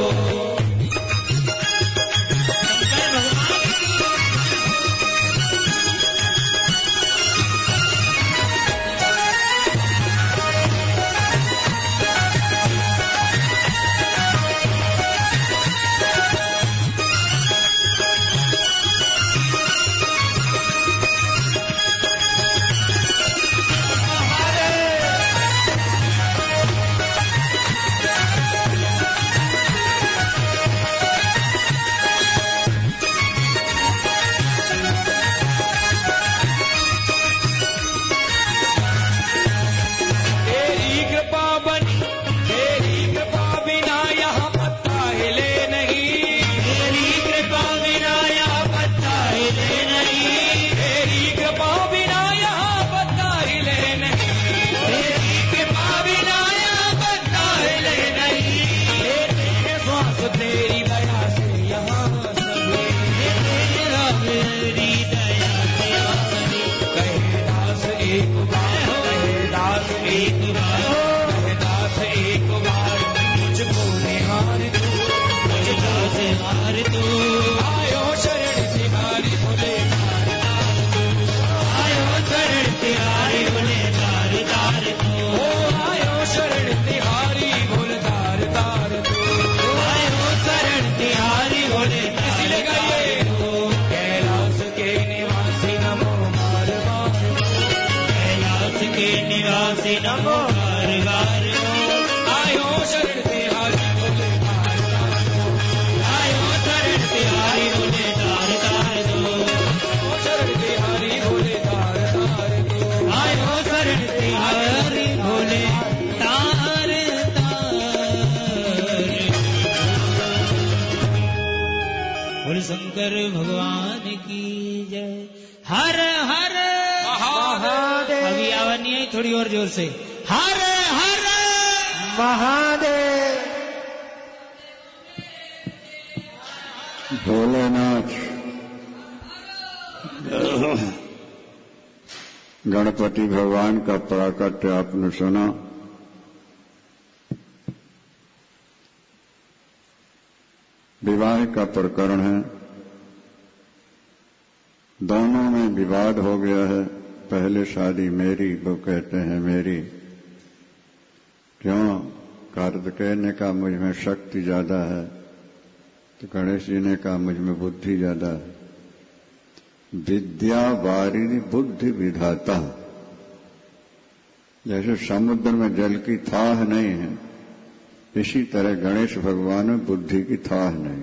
शंकर भगवान तेरी कृपा बनी, तेरी कृपा बिना यहाँ पत्ता हिले नहीं, तेरी कृपा बिना यहाँ पत्ता हिले नहीं, तेरी कृपा बिना यहाँ पत्ता हिले नहीं, तेरी कृपा बिना यहाँ पत्ता हिले नहीं, तेरे श्वास तेरी दया से यहाँ सभी, तेरा मेरी दया से आसनी, कैलाश एक बार, कैलाश एक बार कैलाश एक बार मुझको निहार तू, मुझको से मार तू, आयो शरण तिहारी भोले तार तार तू, आयो शरण तिहारी बोले तार तार को, ओ आयो शरण तिहारी भोले तार तार तू, आयो शरण तिहारी बोले तार इसलिए तार गाइए, को, कैलाश के निवासी नमो बार बार, कैलाश के निवासी नमो बार बार हो, आयो शरण तिहारी भोले तार तार तू, आयो शरण तिहारी बोले तार तार को, आयो शरण तिहारी भोले तार तार तू, आयो शरण तिहारी बोले तार तार। बोल शंकर भगवान की जय। हर हर महादेव अभी आवाज नहीं आई, थोड़ी और जोर से। हर हर महादेव भोलेनाथ गणपति भगवान का प्राकट्य आपने सुना। विवाह का प्रकरण है। दोनों में विवाद हो गया है। पहले शादी मेरी, वो कहते हैं मेरी। क्यों? कार्तिकेय ने कहा मुझ में शक्ति ज्यादा है, तो गणेश जी ने कहा मुझ में बुद्धि ज्यादा है। विद्या वारिधि बुद्धि विधाता। जैसे समुद्र में जल की थाह नहीं है, इसी तरह गणेश भगवान में बुद्धि की थाह नहीं।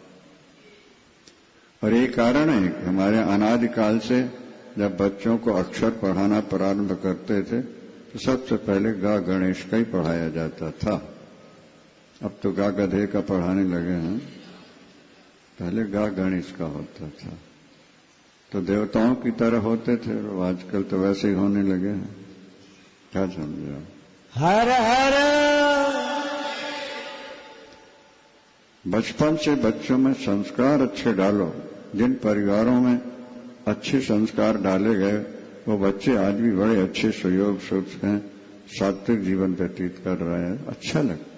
और ये कारण है कि हमारे अनादिकाल से जब बच्चों को अक्षर पढ़ाना प्रारंभ करते थे तो सबसे पहले गा गणेश का ही पढ़ाया जाता था। अब तो गा गधे का पढ़ाने लगे हैं, पहले गा गणेश का होता था। तो देवताओं की तरह होते थे, और आजकल तो वैसे ही होने लगे हैं। क्या समझे? हर हर। बचपन से बच्चों में संस्कार अच्छे डालो। जिन परिवारों में अच्छे संस्कार डाले गए वो बच्चे आज भी बड़े अच्छे सुयोग सुख हैं, सात्विक जीवन व्यतीत कर रहे हैं। अच्छा लगता।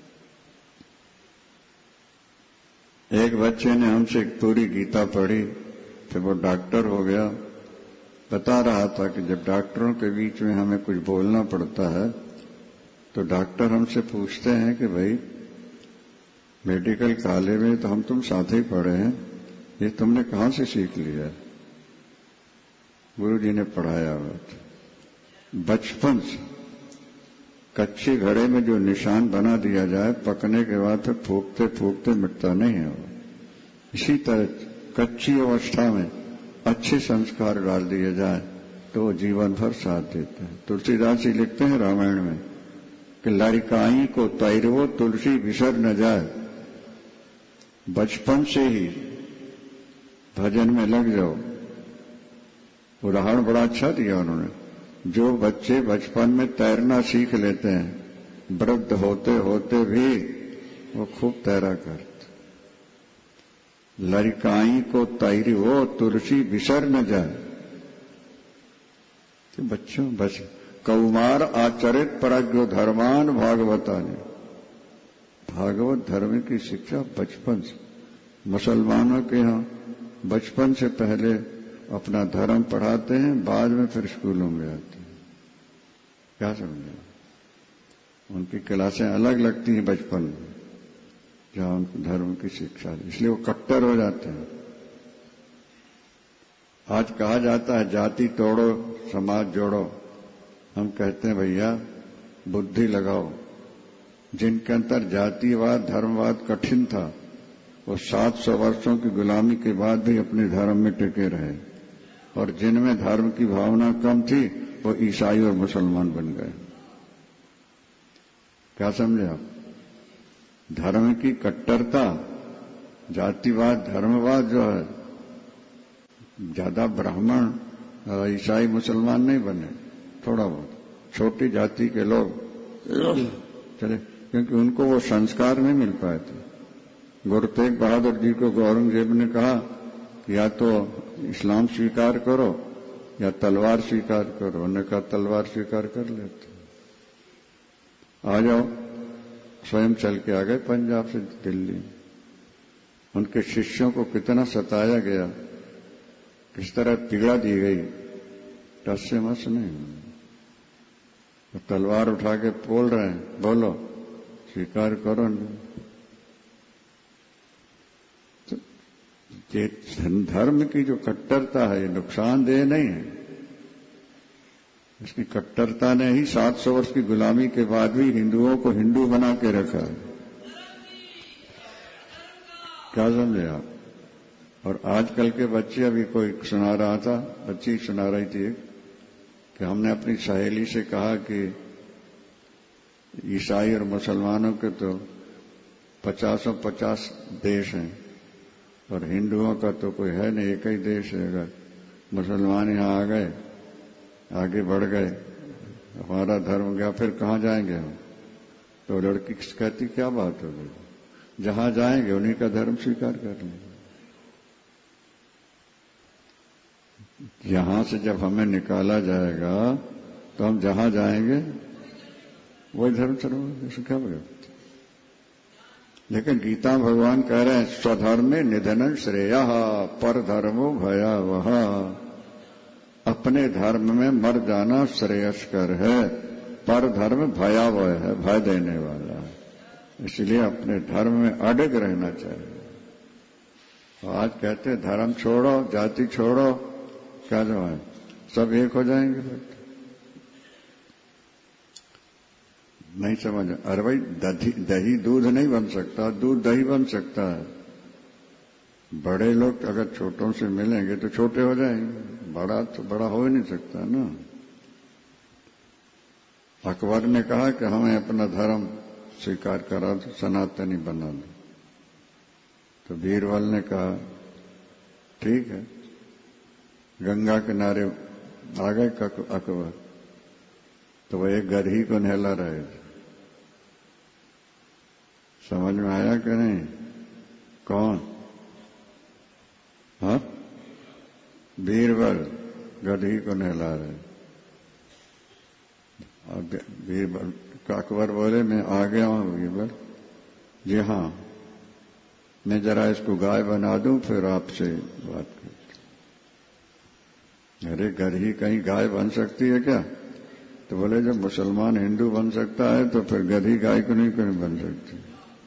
एक बच्चे ने हमसे एक पूरी गीता पढ़ी, फिर वो डॉक्टर हो गया। बता रहा था कि जब डॉक्टरों के बीच में हमें कुछ बोलना पड़ता है तो डॉक्टर हमसे पूछते हैं कि भाई मेडिकल कॉलेज में तो हम तुम साथ ही पढ़े हैं, ये तुमने कहां से सीख लिया? गुरु जी ने पढ़ाया हुआ था। बचपन से कच्चे घड़े में जो निशान बना दिया जाए, पकने के बाद फिर फूकते फूकते मिटता नहीं है वो। इसी तरह कच्ची अवस्था में अच्छे संस्कार डाल दिए जाए तो वो जीवन भर साथ देते हैं। तुलसीदास जी लिखते हैं रामायण में कि लड़काई को तैरवो तुलसी विसर न जाए। बचपन से ही भजन में लग जाओ। उदाहरण बड़ा अच्छा दिया उन्होंने। जो बच्चे बचपन में तैरना सीख लेते हैं, वृद्ध होते होते भी वो खूब तैरा करते। लड़काई को तैरी हो तुलसी बिसर न जाए। तो बच्चों बस कौमार आचरित प्रज्ञो धर्मान भागवता ने। भागवत धर्म की शिक्षा बचपन से। मुसलमानों के यहाँ बचपन से पहले अपना धर्म पढ़ाते हैं, बाद में फिर स्कूलों में आते हैं। क्या समझे? उनकी क्लासें अलग लगती हैं बचपन में, जहां उनको धर्म की शिक्षा, इसलिए वो कट्टर हो जाते हैं। आज कहा जाता है जाति तोड़ो समाज जोड़ो। हम कहते हैं भैया बुद्धि लगाओ। जिनके अंदर जातिवाद धर्मवाद कठिन था वो सात सौ वर्षों की गुलामी के बाद भी अपने धर्म में टिके रहे, और जिनमें धर्म की भावना कम थी वो ईसाई और मुसलमान बन गए। क्या समझे आप? धर्म की कट्टरता, जातिवाद धर्मवाद जो है, ज्यादा ब्राह्मण ईसाई मुसलमान नहीं बने, थोड़ा बहुत छोटी जाति के लोग चले, क्योंकि उनको वो संस्कार नहीं मिल पाए थे। गुरु तेग बहादुर जी को औरंगजेब ने कहा कि या तो इस्लाम स्वीकार करो या तलवार स्वीकार करो। उन्होंने कहा तलवार स्वीकार कर लेते, आ जाओ। स्वयं चल के आ गए पंजाब से दिल्ली। उनके शिष्यों को कितना सताया गया, किस तरह पीड़ा दी गई, टस से मस नहीं। तो तलवार उठा के बोल रहे हैं बोलो स्वीकार करो। तो ये धर्म की जो कट्टरता है ये नुकसानदेह नहीं है। इसकी कट्टरता ने ही सात सौ वर्ष की गुलामी के बाद भी हिंदुओं को हिंदू बना के रखा है। क्या समझे आप? और आजकल के बच्चे, अभी कोई सुना रहा था, बच्ची सुना रही थी कि हमने अपनी सहेली से कहा कि ईसाई और मुसलमानों के तो पचासों पचास देश हैं और हिंदुओं का तो कोई है नहीं, एक ही देश है। अगर मुसलमान यहां आ गए, आगे बढ़ गए, हमारा धर्म गया, फिर कहां जाएंगे हम? तो लड़की कहती क्या बात हो गई, जहां जाएंगे उन्हीं का धर्म स्वीकार कर लेंगे। यहां से जब हमें निकाला जाएगा तो हम जहां जाएंगे वही धर्म चलोगे, इसको क्या बोलते? लेकिन गीता में भगवान कह रहे हैं स्वधर्मे निधनं श्रेयः पर धर्मो भयावह। अपने धर्म में मर जाना श्रेयस्कर है, पर धर्म भयावह है, भय देने वाला है। इसलिए अपने धर्म में अड़ग रहना चाहिए। आज कहते धर्म छोड़ो, जाति छोड़ो, क्या जवाब, सब एक हो जाएंगे। नहीं समझ। अरे भाई दही दही दूध नहीं बन सकता, दूध दही बन सकता है। बड़े लोग अगर छोटों से मिलेंगे तो छोटे हो जाएंगे, बड़ा तो बड़ा हो ही नहीं सकता ना। अकबर ने कहा कि हमें अपना धर्म स्वीकार करा दो, सनातनी बना दो। तो बीरबल ने कहा ठीक है। गंगा किनारे आ गए अकबर, तो वह एक गदही को नहला रहे थे। समझ में आया कि नहीं? कौन? हाँ, बीरबल गदही को नहला रहे। और बीरबल अकबर बोले मैं आ गया हूं बीरबल। जी हाँ, मैं जरा इसको गाय बना दूं फिर आपसे बात करते। अरे गदही कहीं गाय बन सकती है क्या? तो बोले जब मुसलमान हिंदू बन सकता है तो फिर गधी गाय को नहीं क्यों बन सकती?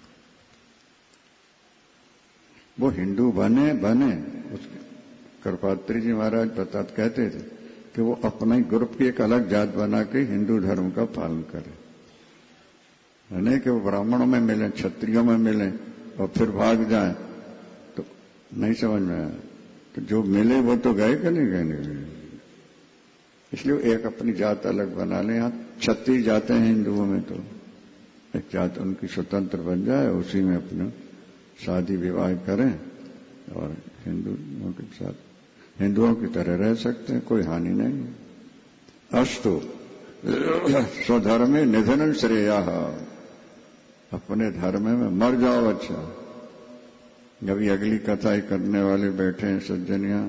वो हिंदू बने बने उसके कृपात्री जी महाराज बता कहते थे कि वो अपने ग्रुप की एक अलग जात बना के हिंदू धर्म का पालन करे, नहीं कि वो ब्राह्मणों में मिले, क्षत्रियों में मिले और फिर भाग जाए, तो नहीं समझ में आया। तो जो मिले वो तो गए कि नहीं गए? नहीं। इसलिए एक अपनी जात अलग बना ले। यहाँ छत्तीस जातें हैं हिंदुओं में, तो एक जात उनकी स्वतंत्र बन जाए, उसी में अपना शादी विवाह करें और हिंदुओं के साथ हिंदुओं की तरह रह सकते हैं, कोई हानि नहीं। अस्तु स्वधर्मे निधनं श्रेयः, अपने धर्म में मर जाओ। अच्छा, अभी अगली कथा ही करने वाले बैठे हैं सज्जनियां,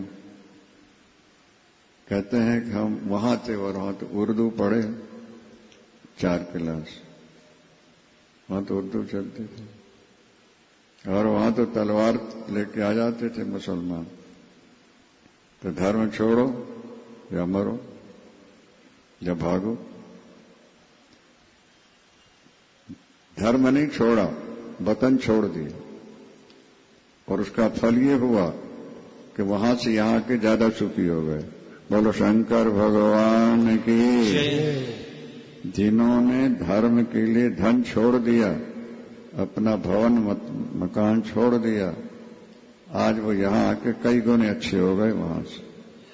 कहते हैं कि हम वहां थे और वहां तो उर्दू पढ़े चार क्लास, वहां तो उर्दू चलती थी, और वहां तो तलवार लेके आ जाते थे मुसलमान। तो धर्म छोड़ो या मरो या भागो। धर्म नहीं छोड़ा, वतन छोड़ दिया, और उसका फल ये हुआ कि वहां से यहां के ज्यादा सुखी हो गए। बोलो शंकर भगवान की। जिन्होंने धर्म के लिए धन छोड़ दिया, अपना भवन मकान छोड़ दिया, आज वो यहां आके कई गुने अच्छे हो गए वहां से।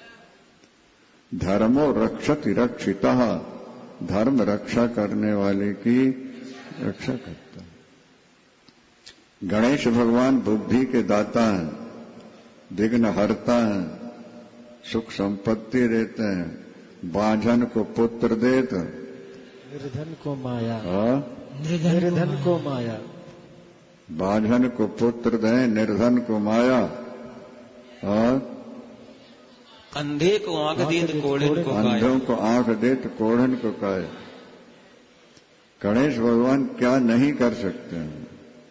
धर्मो रक्षति रक्षितः, धर्म रक्षा करने वाले की रक्षा करता है। गणेश भगवान बुद्धि के दाता हैं, विघ्न हरता हैं, सुख संपत्ति देते हैं, बांझन को पुत्र देते, निर्धन को माया, निर्धन को माया, बांझन को पुत्र दें, निर्धन को माया, और अंधे को आंख दे तो कोढ़न को काया। अंधों को आंख दे तो कोढ़न को काया। गणेश भगवान क्या नहीं कर सकते हैं।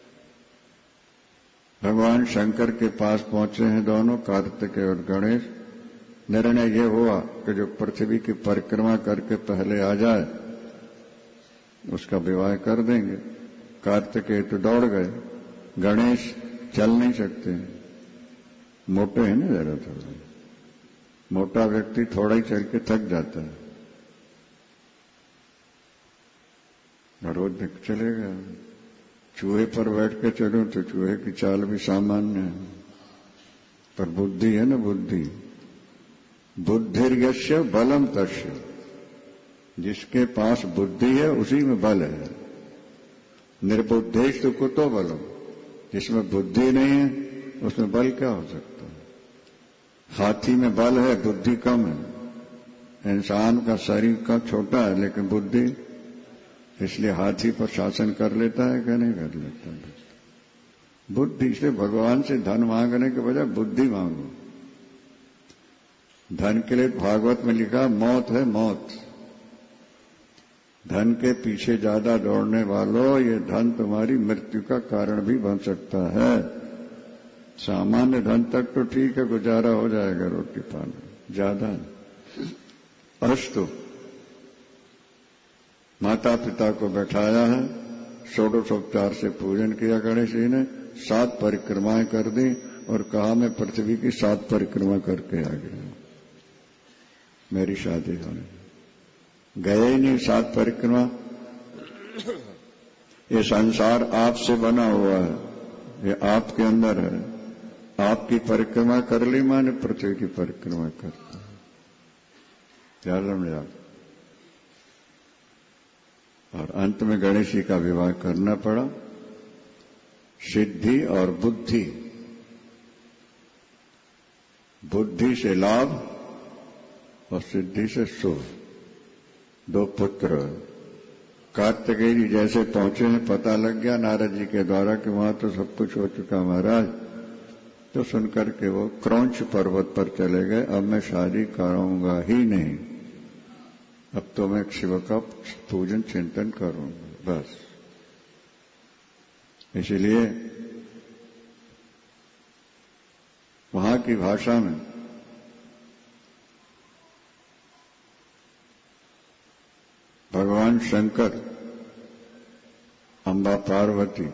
भगवान शंकर के पास पहुंचे हैं दोनों, कार्तिकेय और गणेश। निर्णय यह हुआ कि जो पृथ्वी की परिक्रमा करके पहले आ जाए उसका विवाह कर देंगे। कार्तिकेय तो दौड़ गए, गणेश चल नहीं सकते, मोटे हैं ना जरा थोड़ा, मोटा व्यक्ति थोड़ा ही चल के थक जाता है, रोज चलेगा। चूहे पर बैठ के चलो तो चूहे की चाल भी सामान्य है, पर बुद्धि है ना, बुद्धि। बुद्धिर्यस्य बलम तस्य, जिसके पास बुद्धि है उसी में बल है। निर्बुद्धेषु कुतो बलम, जिसमें बुद्धि नहीं है उसमें बल क्या हो सकता है। हाथी में बल है, बुद्धि कम है। इंसान का शरीर का छोटा है लेकिन बुद्धि, इसलिए हाथी पर शासन कर लेता है क्या नहीं कर लेता है। बुद्धि, इसलिए भगवान से धन मांगने के बजाय बुद्धि मांगो। धन के लिए भागवत में लिखा मौत है मौत, धन के पीछे ज्यादा दौड़ने वालों, ये धन तुम्हारी मृत्यु का कारण भी बन सकता है। सामान्य धन तक तो ठीक है, गुजारा हो जाएगा रोटी पानी, ज्यादा अस्तु। माता पिता को बैठाया है, षोडशोपचार से पूजन किया गणेश जी ने, सात परिक्रमाएं कर दी और कहा मैं पृथ्वी की सात परिक्रमा करके आ गया, मेरी शादी होने। गए ही नहीं सात परिक्रमा। ये संसार आपसे बना हुआ है, ये आपके अंदर है। आपकी परिक्रमा कर ली, माने पृथ्वी की परिक्रमा करता है। क्या समझा? और अंत में गणेश जी का विवाह करना पड़ा। सिद्धि और बुद्धि, बुद्धि से लाभ और सिद्धि से शुभ, दो पुत्र। कार्तिकेय जी जैसे पहुंचे हैं, पता लग गया नारद जी के द्वारा कि वहां तो सब कुछ हो चुका महाराज, तो सुनकर के वो क्रौंच पर्वत पर चले गए। अब मैं शादी कराऊंगा ही नहीं, अब तो मैं शिव का पूजन चिंतन करूंगा बस। इसलिए वहां की भाषा में भगवान शंकर, अम्बा पार्वती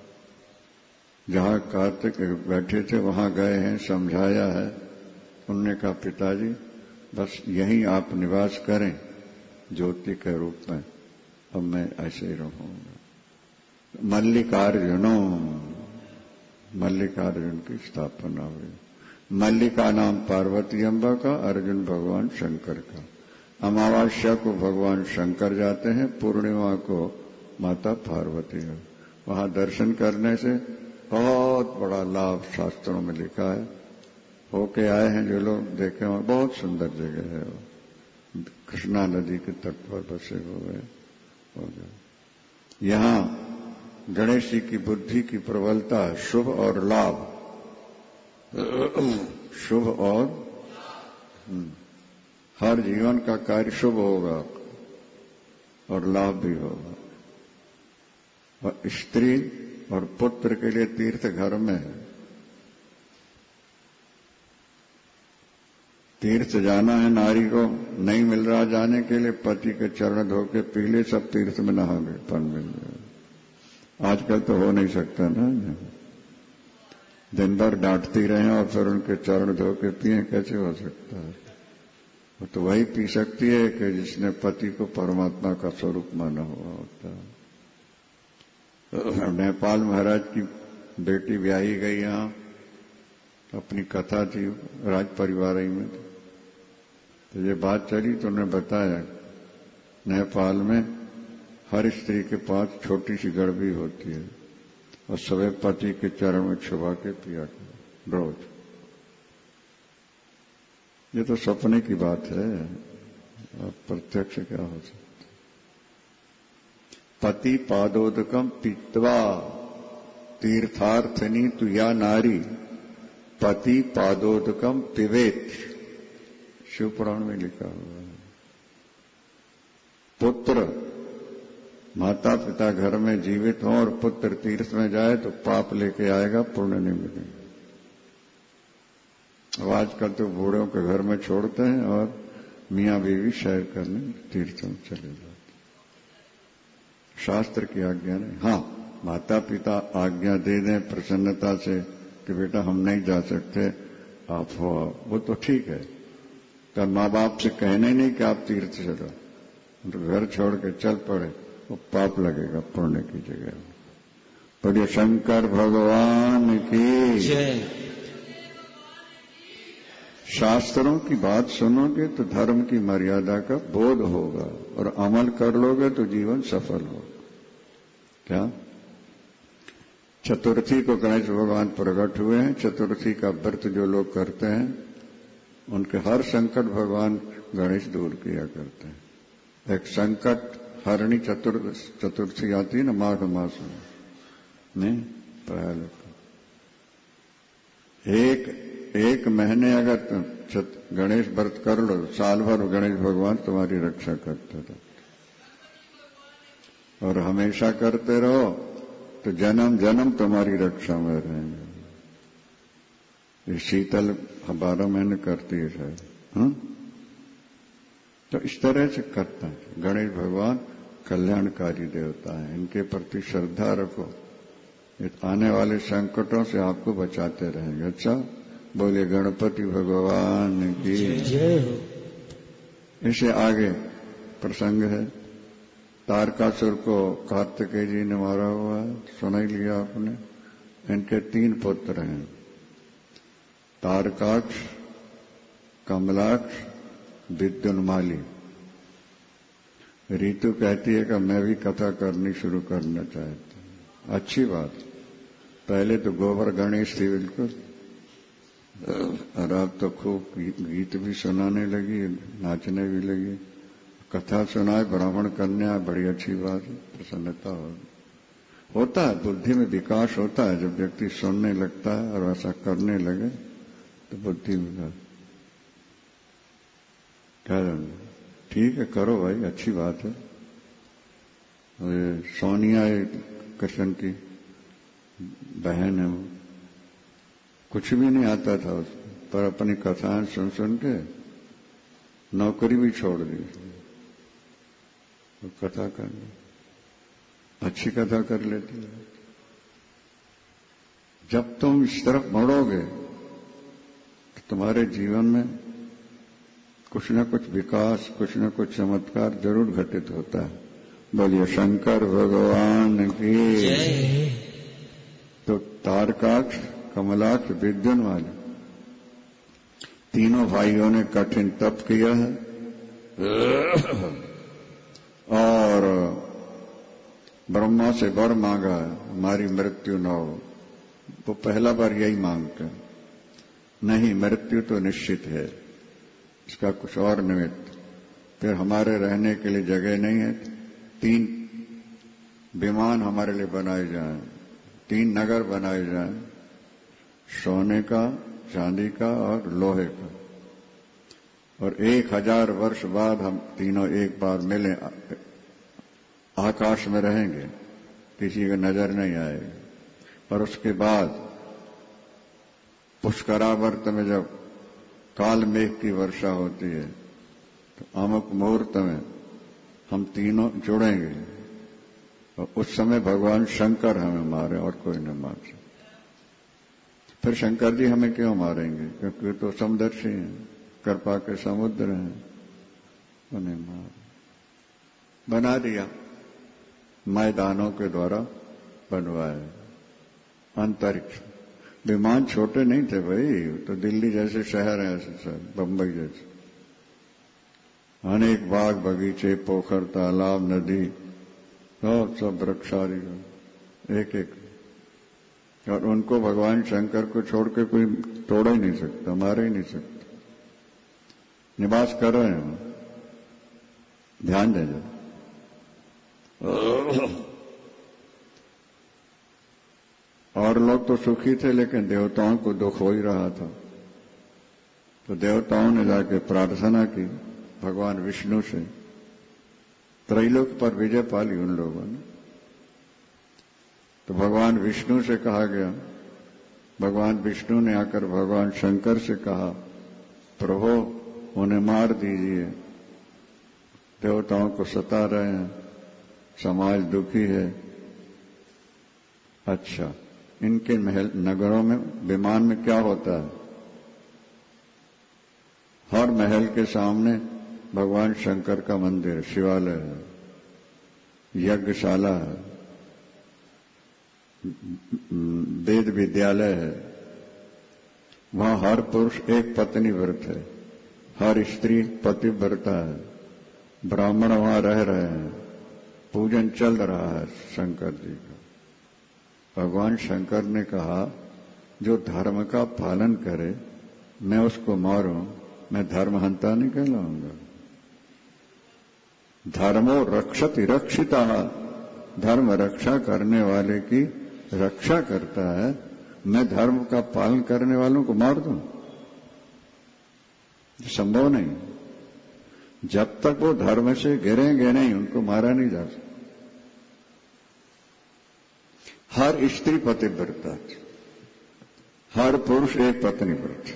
जहां कार्तिक बैठे थे वहां गए हैं, समझाया है। उन्होंने कहा पिताजी बस यहीं आप निवास करें ज्योति के रूप में, अब मैं ऐसे ही रहूंगा। मल्लिकार्जुनो, मल्लिकार्जुन की स्थापना हुई। मल्लिका नाम पार्वती अम्बा का, अर्जुन भगवान शंकर का। अमावस्या को भगवान शंकर जाते हैं, पूर्णिमा को माता पार्वती है। वहां दर्शन करने से बहुत बड़ा लाभ शास्त्रों में लिखा है। होके आए हैं जो लोग, देखे वहां बहुत सुंदर जगह है। कृष्णा नदी के तट पर बसे हुए हो गए। यहां गणेश जी की बुद्धि की प्रबलता, शुभ और लाभ, शुभ और हर जीवन का कार्य शुभ होगा और लाभ भी होगा। और स्त्री और पुत्र के लिए तीर्थ घर में है। तीर्थ जाना है नारी को, नहीं मिल रहा जाने के लिए, पति के चरण धो के पी ले, सब तीर्थ में नहा गए, पन मिल गए। आजकल तो हो नहीं सकता ना, दिन भर डांटती रहे और फिर उनके चरण धो के पिए, कैसे हो सकता है? वो तो वही पी सकती है कि जिसने पति को परमात्मा का स्वरूप माना हुआ होता है। नेपाल महाराज की बेटी ब्याही गई, यहां अपनी कथा थी राज परिवार में, तो ये बात चली तो उन्होंने बताया नेपाल में हर स्त्री के पास छोटी सी गड़बी होती है और सवे पति के चरण में छुपा के पिया कर रोज। ये तो सपने की बात है, अब प्रत्यक्ष क्या हो सकता। पति पादोदकम पीत्वा तीर्थार्थनी तु या नारी पति पादोदकम पिबेत, शिव पुराण में लिखा हुआ है। पुत्र, माता पिता घर में जीवित हों और पुत्र तीर्थ में जाए तो पाप लेके आएगा, पुण्य नहीं मिलेगा। अब आजकल तो बूढ़ों के घर में छोड़ते हैं और मियां बीवी सैर करने तीर्थों में चले जाते। शास्त्र की आज्ञा नहीं। हाँ, माता पिता आज्ञा दे दें प्रसन्नता से कि बेटा हम नहीं जा सकते, आप हो, वो तो ठीक है। तो माँ बाप से कहने नहीं कि आप तीर्थ चलो, तो घर छोड़ के चल पड़े, वो पाप लगेगा पुण्य की जगह। पढ़िए शंकर भगवान की जय। शास्त्रों की बात सुनोगे तो धर्म की मर्यादा का बोध होगा और अमल कर लोगे तो जीवन सफल होगा। क्या? चतुर्थी को गणेश भगवान प्रकट हुए हैं। चतुर्थी का व्रत जो लोग करते हैं उनके हर संकट भगवान गणेश दूर किया करते हैं। एक संकट हरणी चतुर्थी आती है ना माघ मास में, नहीं पहले एक एक महीने अगर गणेश व्रत कर लो, साल भर गणेश भगवान तुम्हारी रक्षा करते रहते। और हमेशा करते रहो तो जन्म जन्म तुम्हारी रक्षा में रहेंगे। ये शीतल बारह महीने करती है शायद, हाँ? तो इस तरह से करता है। गणेश भगवान कल्याणकारी देवता है, इनके प्रति श्रद्धा रखो, आने वाले संकटों से आपको बचाते रहेंगे। अच्छा, बोले गणपति भगवान की जय हो। इसे आगे प्रसंग है। तारकासुर को कार्तिकेय जी ने मारा हुआ है, सुना ही लिया आपने। इनके तीन पुत्र हैं, तारकाक्ष, कमलाक्ष, विद्युन्माली। रीतु कहती है कि मैं भी कथा करनी शुरू करना चाहती हूं। अच्छी बात। पहले तो गोबर गणेश थी बिल्कुल, और अब तो खूब गीत भी सुनाने लगी, नाचने भी लगी, कथा सुनाए, ब्राह्मण कन्या, बड़ी अच्छी बात है। प्रसन्नता हो होता है, बुद्धि में विकास होता है। जब व्यक्ति सुनने लगता है और ऐसा करने लगे तो बुद्धि विकास। क्या जानते, ठीक है, करो भाई, अच्छी बात है। सोनिया कृष्ण की बहन है, वो कुछ भी नहीं आता था उसको, पर अपनी कथाएं सुन सुन के नौकरी भी छोड़ दी, तो कथा करनी, अच्छी कथा कर लेती है। जब तुम इस तरफ बढ़ोगे तो तुम्हारे जीवन में कुछ न कुछ विकास, कुछ न कुछ चमत्कार जरूर घटित होता है। बोलिए शंकर भगवान की। तो तारकाक्ष, कमलाक्ष, विद्युन्माली, तीनों भाइयों ने कठिन तप किया है और ब्रह्मा से वर मांगा, हमारी मृत्यु न हो। वो पहला बार यही मांगते हैं, नहीं मृत्यु तो निश्चित है, इसका कुछ और निमित्त। फिर हमारे रहने के लिए जगह नहीं है, तीन विमान हमारे लिए बनाए जाएं, तीन नगर बनाए जाएं, सोने का, चांदी का और लोहे का, और एक हजार वर्ष बाद हम तीनों एक बार मिलें, आकाश में रहेंगे, किसी को नजर नहीं आएगी। और उसके बाद पुष्करावर्त में जब काल मेघ की वर्षा होती है तो अमुक मुहूर्त में हम तीनों जुड़ेंगे, और उस समय भगवान शंकर हमें मारे और कोई न मार सके। फिर शंकर जी हमें क्यों मारेंगे? क्योंकि तो समदर्शी हैं, कृपा के समुद्र हैं, उन्हें मार बना दिया, मैदानों के द्वारा बनवाए। अंतरिक्ष विमान छोटे नहीं थे भाई, तो दिल्ली जैसे शहर है, ऐसे शहर, बंबई जैसे, अनेक बाग बगीचे, पोखर, तालाब, नदी, सब सब वृक्षादि, एक एक, और उनको भगवान शंकर को छोड़ के कोई तोड़ ही नहीं सकता, मार ही नहीं सकता। निवास कर रहे हैं, ध्यान देना। और लोग तो सुखी थे, लेकिन देवताओं को दुख हो ही रहा था। तो देवताओं ने जाके प्रार्थना की भगवान विष्णु से, त्रैलोक पर विजय पाली उन लोगों ने। तो भगवान विष्णु से कहा गया, भगवान विष्णु ने आकर भगवान शंकर से कहा, प्रभु उन्हें मार दीजिए, देवताओं को सता रहे हैं, समाज दुखी है। अच्छा, इनके महल नगरों में, विमान में क्या होता है? हर महल के सामने भगवान शंकर का मंदिर, शिवालय है, यज्ञशाला है, वेद विद्यालय है। वहां हर पुरुष एक पत्नी व्रत है, हर स्त्री पतिव्रता है, ब्राह्मण वहां रह रहे हैं, पूजन चल रहा है शंकर जी का। भगवान शंकर ने कहा, जो धर्म का पालन करे मैं उसको मारूं, मैं धर्महंता नहीं कहलाऊंगा। धर्मो रक्षति रक्षिता, धर्म रक्षा करने वाले की रक्षा करता है, मैं धर्म का पालन करने वालों को मार दूं? संभव नहीं। जब तक वो धर्म से गिरेंगे नहीं, उनको मारा नहीं जा सकता। हर स्त्री पतिव्रता, हर पुरुष एक पत्नी व्रत।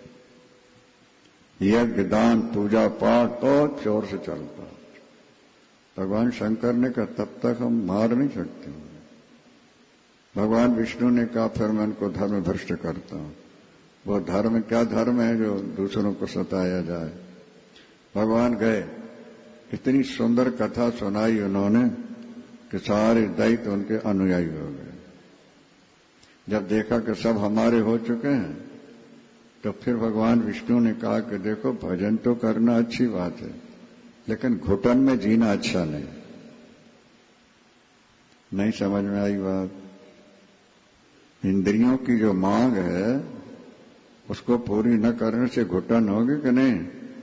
यज्ञ दान पूजा पाठ बहुत जोर से चलता। भगवान शंकर ने कहा तब तक हम मार नहीं सकते। भगवान विष्णु ने कहा फिर मैं उनको धर्म भ्रष्ट करता हूं। वो धर्म क्या धर्म है जो दूसरों को सताया जाए। भगवान गए, इतनी सुंदर कथा सुनाई उन्होंने कि सारे दैत्य उनके अनुयायी हो गए। जब देखा कि सब हमारे हो चुके हैं तो फिर भगवान विष्णु ने कहा कि देखो भजन तो करना अच्छी बात है, लेकिन घुटन में जीना अच्छा नहीं। नहीं समझ में आई बात? इंद्रियों की जो मांग है उसको पूरी न करने से घुटन होगी कि नहीं?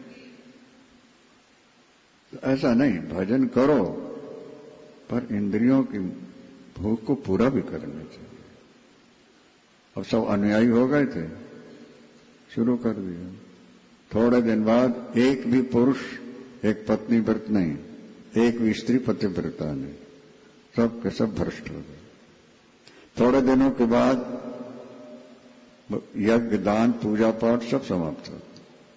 तो ऐसा नहीं, भजन करो पर इंद्रियों की भूख को पूरा भी करना चाहिए। अब सब अनुयायी हो गए थे, शुरू कर दिया। थोड़े दिन बाद एक भी पुरुष एक पत्नी व्रत नहीं, एक भी स्त्री पतिव्रता नहीं, सब के सब भ्रष्ट हो गए। थोड़े दिनों के बाद यज्ञ दान पूजा पाठ सब समाप्त हो।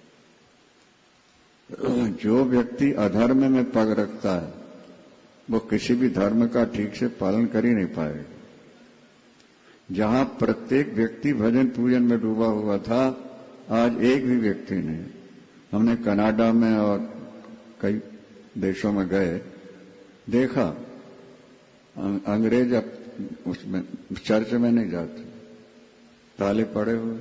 जो व्यक्ति अधर्म में पग रखता है वो किसी भी धर्म का ठीक से पालन कर ही नहीं पाएगा। जहां प्रत्येक व्यक्ति भजन पूजन में डूबा हुआ था, आज एक भी व्यक्ति नहीं। हमने कनाडा में और कई देशों में गए, देखा अंग्रेज अब उसमें चर्च में नहीं जाते, ताले पड़े हुए।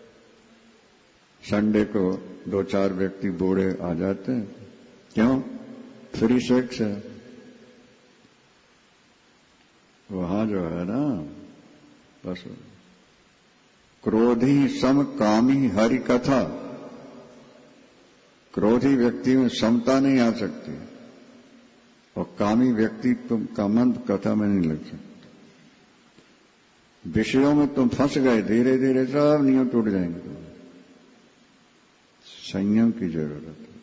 संडे को दो चार व्यक्ति बूढ़े आ जाते हैं, क्यों? फ्री सेक्स है वहां जो है ना। बस क्रोधी सम कामी हरि कथा, क्रोधी व्यक्ति में समता नहीं आ सकती और कामी व्यक्ति तुम का मन कथा में नहीं लग सकता। विषयों में तुम फंस गए, धीरे धीरे सब नियम टूट जाएंगे। संयम की जरूरत है।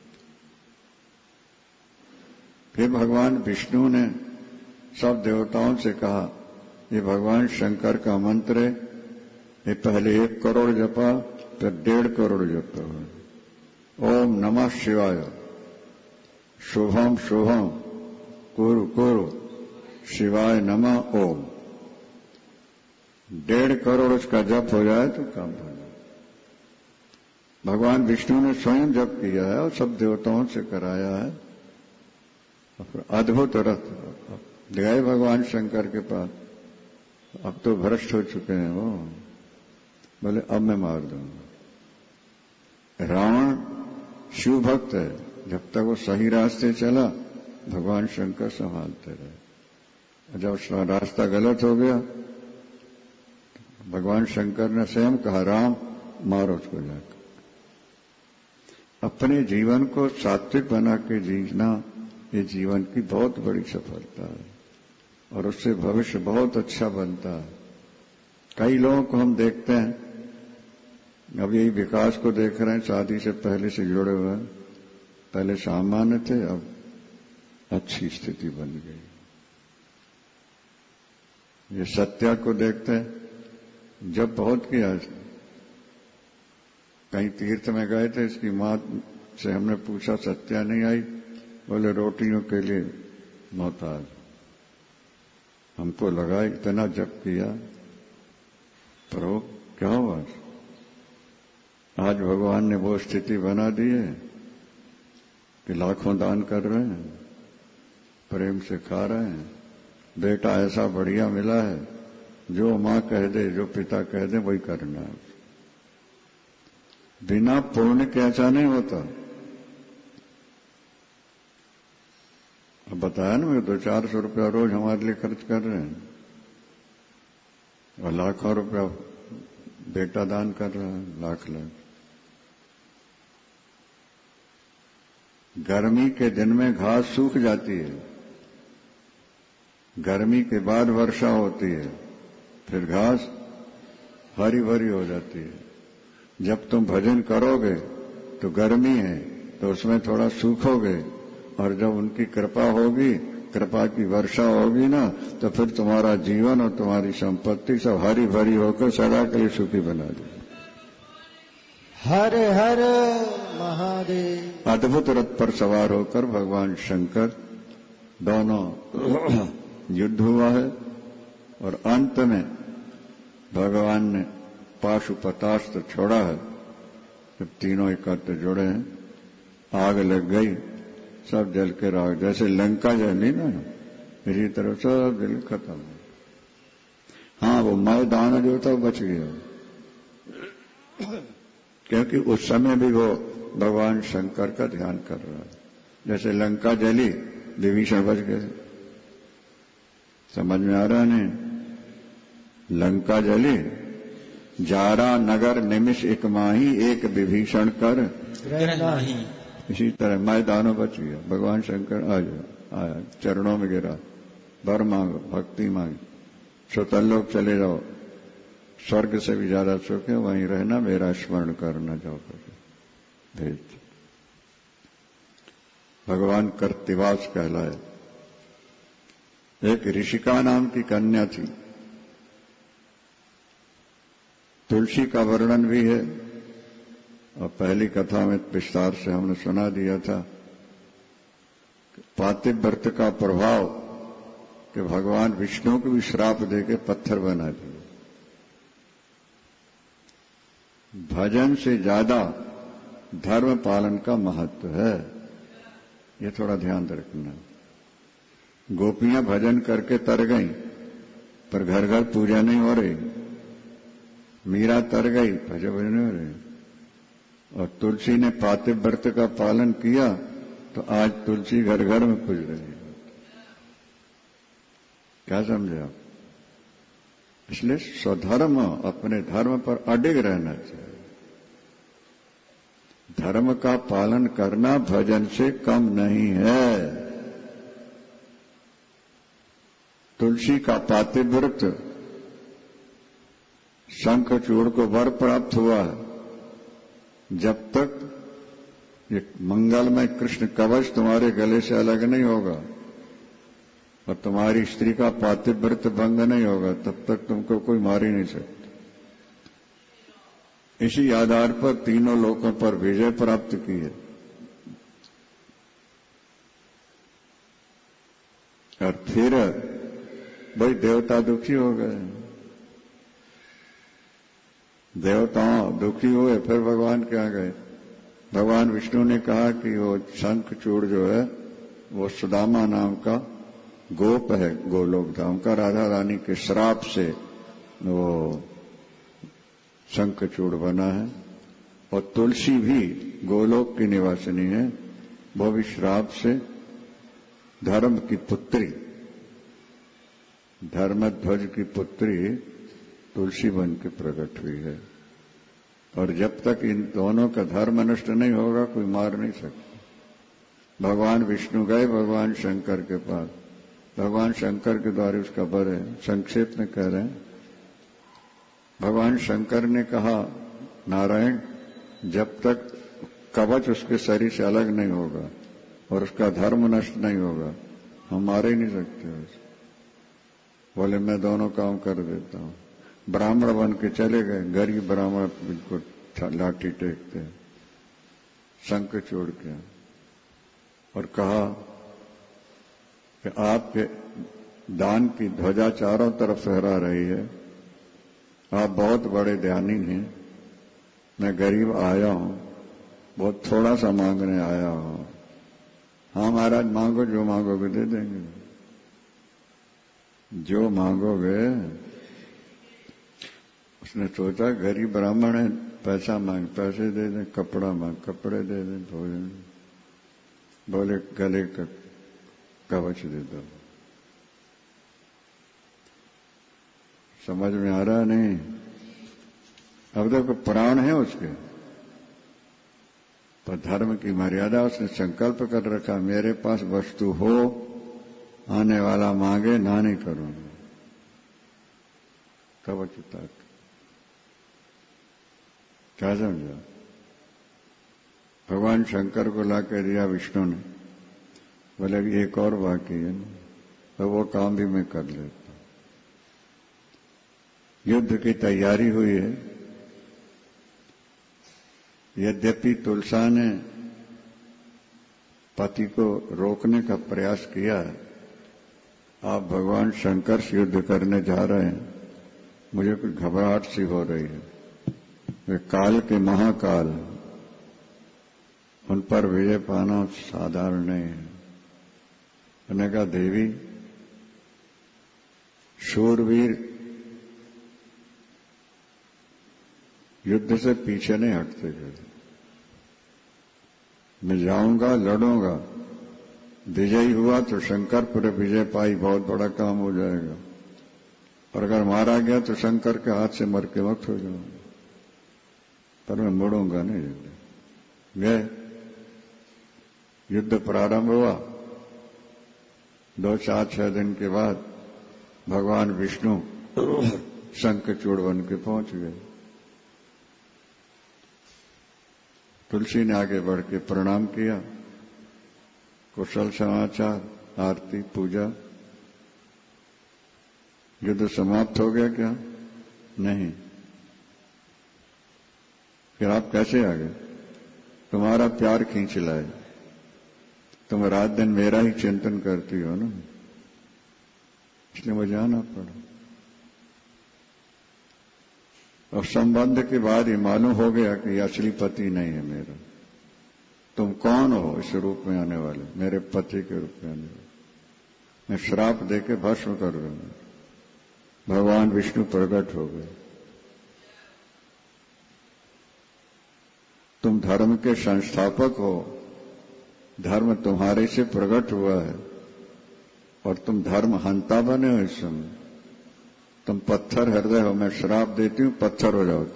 फिर भगवान विष्णु ने सब देवताओं से कहा, ये भगवान शंकर का मंत्र है, ये पहले एक करोड़ जपा फिर डेढ़ करोड़ जपा। ओम नमः शिवाय, शुभम शुभम कुरु कुरु शिवाय नमः ओम। डेढ़ करोड़ उसका जप हो जाए तो काम हो जाए। भगवान विष्णु ने स्वयं जप किया है और सब देवताओं से कराया है। अद्भुत रथ गए भगवान शंकर के पास, अब तो भ्रष्ट हो चुके हैं वो, बोले अब मैं मार दूंगा। रावण शिव भक्त है, जब तक वो सही रास्ते चला भगवान शंकर संभालते रहे। जब उसका रास्ता गलत हो गया भगवान शंकर ने स्वयं कहा, राम मारो उसको जाकर। अपने जीवन को सात्विक बना के जीना ये जीवन की बहुत बड़ी सफलता है और उससे भविष्य बहुत अच्छा बनता है। कई लोगों को हम देखते हैं, अब यही विकास को देख रहे हैं, शादी से पहले से जुड़े हुए हैं, पहले सामान्य थे अब अच्छी स्थिति बन गई। ये सत्या को देखते हैं, जब बहुत किया, कहीं तीर्थ में गए थे, इसकी मां से हमने पूछा सत्या नहीं आई, बोले रोटियों के लिए मोहताज। हमको लगा इतना जप किया, पर वो क्या हुआ? आज भगवान ने वो स्थिति बना दी है कि लाखों दान कर रहे हैं, प्रेम से खा रहे हैं, बेटा ऐसा बढ़िया मिला है, जो मां कह दे जो पिता कह दे वही करना है। बिना पुण्य के ऐसा नहीं होता। अब बताया ना, मैं दो चार सौ रुपया रोज हमारे लिए खर्च कर रहे हैं और लाखों रुपया बेटा दान कर रहा है, लाख लाख। गर्मी के दिन में घास सूख जाती है, गर्मी के बाद वर्षा होती है, फिर घास हरी भरी हो जाती है। जब तुम भजन करोगे तो गर्मी है तो उसमें थोड़ा सूखोगे, और जब उनकी कृपा होगी कृपा की वर्षा होगी ना, तो फिर तुम्हारा जीवन और तुम्हारी संपत्ति सब हरी भरी होकर सदा के लिए सुखी बना देगी। हर हर महादेव। अद्भुत रथ पर सवार होकर भगवान शंकर दोनों युद्ध हुआ है और अंत में भगवान ने पाशुपतास्त्र छोड़ा है। जब तीनों एकत्र जुड़े हैं, आग लग गई, सब जल के राख, जैसे लंका जली ना, मेरी तरफ सब जल खत्म। हाँ, वो मैदान जो था बच गया, क्योंकि उस समय भी वो भगवान शंकर का ध्यान कर रहा है। जैसे लंका जली, विभीषण बच गए। समझ में आ रहा नहीं? लंका जली, जारा नगर निमिष एक माही, एक विभीषण कर नहीं। इसी तरह मैदानों बच गया। भगवान शंकर आ जाओ, आया, चरणों में गिरा, वर मांगो, भक्ति मांगी, स्वतल्लोक चले जाओ, स्वर्ग से भी ज्यादा सुख है, वहीं रहना, मेरा स्मरण करना, जाओ कर भेज। भगवान कर्तिवास कहलाए। एक ऋषिका नाम की कन्या थी, तुलसी का वर्णन भी है और पहली कथा में विस्तार से हमने सुना दिया था। पातिव्रत का प्रभाव कि भगवान विष्णु को भी श्राप देके पत्थर बना दिए। भजन से ज्यादा धर्म पालन का महत्व है, ये थोड़ा ध्यान रखना। गोपियां भजन करके तर गई, पर घर घर पूजा नहीं हो रही। मीरा तर गई, भजन भजन नहीं हो रही। और तुलसी ने पातिव्रत का पालन किया, तो आज तुलसी घर घर में पूज रही है। क्या समझे आप? इसलिए स्वधर्म, अपने धर्म पर अडिग रहना चाहिए। धर्म का पालन करना भजन से कम नहीं है। तुलसी का पातिव्रत शंखचूड़ को वर प्राप्त हुआ है। जब तक ये मंगलमय कृष्ण कवच तुम्हारे गले से अलग नहीं होगा और तुम्हारी स्त्री का पातिव्रत भंग नहीं होगा, तब तक तुमको कोई मार ही नहीं सकता। इसी आधार पर तीनों लोकों पर विजय प्राप्त की है। और फिर भाई देवता दुखी हो गए, देवताओं दुखी हुए, फिर भगवान के आ गए। भगवान विष्णु ने कहा कि वो शंखचूड़ जो है वो सुदामा नाम का गोप है, गोलोक धाम का, राधा रानी के श्राप से वो शंखचूड़ बना है। और तुलसी भी गोलोक की निवासिनी है, वो भी श्राप से धर्म की पुत्री, धर्मध्वज की पुत्री तुलसी बन के प्रकट हुई है। और जब तक इन दोनों का धर्म नष्ट नहीं होगा, कोई मार नहीं सकता। भगवान विष्णु गए भगवान शंकर के पास, भगवान शंकर के द्वारा उसका वर है। संक्षेप में कह रहे हैं, भगवान शंकर ने कहा, नारायण, जब तक कवच उसके शरीर से अलग नहीं होगा और उसका धर्म नष्ट नहीं होगा, हम मार ही नहीं सकते उसे। बोले मैं दोनों काम कर देता हूं। ब्राह्मण बन के चले गए, गरीब ब्राह्मण बिल्कुल लाठी टेकते, शंख छोड़ के, और कहा कि आपके दान की ध्वजा चारों तरफ फहरा रही है, आप बहुत बड़े ध्यानी हैं, मैं गरीब आया हूं, बहुत थोड़ा सा मांगने आया हूं। हाँ महाराज, मांगो, जो मांगोगे दे देंगे, जो मांगोगे। उसने सोचा गरीब ब्राह्मण है, पैसा मांग, पैसे दे दें, कपड़ा मांग, कपड़े दे दें, भोजन। बोले गले का कवच दे दो। समझ में आ रहा नहीं? अब देखो प्राण है उसके, पर धर्म की मर्यादा, उसने संकल्प कर रखा, मेरे पास वस्तु हो, आने वाला मांगे, ना नहीं करूंगा। कवच उतार, क्या समझा? भगवान शंकर को ला के दिया विष्णु ने। बोले एक और बाकी है ना, तो वो काम भी मैं कर लेता। युद्ध की तैयारी हुई है। यद्यपि तुलसा ने पति को रोकने का प्रयास किया, आप भगवान शंकर से युद्ध करने जा रहे हैं, मुझे कुछ घबराहट सी हो रही है। वे काल के महाकाल, उन पर विजय पाना साधारण नहीं है। उन्होंने कहा, देवी, शूरवीर युद्ध से पीछे नहीं हटते थे। मैं जाऊंगा, लड़ूंगा, विजयी हुआ तो शंकर पर विजय पाई, बहुत बड़ा काम हो जाएगा। और अगर मारा गया तो शंकर के हाथ से मर के वक्त हो जाऊंगा, पर मैं मुड़ूंगा नहीं। गए, युद्ध प्रारंभ हुआ। दो चार छह दिन के बाद भगवान विष्णु शंखचूड़ बन के पहुंच गए। तुलसी ने आगे बढ़ के प्रणाम किया, कुशल समाचार, आरती, पूजा। युद्ध समाप्त हो गया क्या? नहीं। फिर आप कैसे आ गए? तुम्हारा प्यार खींच लाए। तुम रात दिन मेरा ही चिंतन करती हो ना, इसलिए मुझे आना पड़ा। और संबंध के बाद ये मालूम हो गया कि ये असली पति नहीं है मेरा। तुम कौन हो इस रूप में आने वाले? मेरे पति के रूप में आने वाले। मैं श्राप देके भस्म कर दूंगा। भगवान विष्णु प्रकट हो गए। तुम धर्म के संस्थापक हो, धर्म तुम्हारे से प्रकट हुआ है, और तुम धर्म हंता बने हो। इस समय तुम पत्थर हृदय हो। मैं श्राप देती हूं, पत्थर हो जाओ।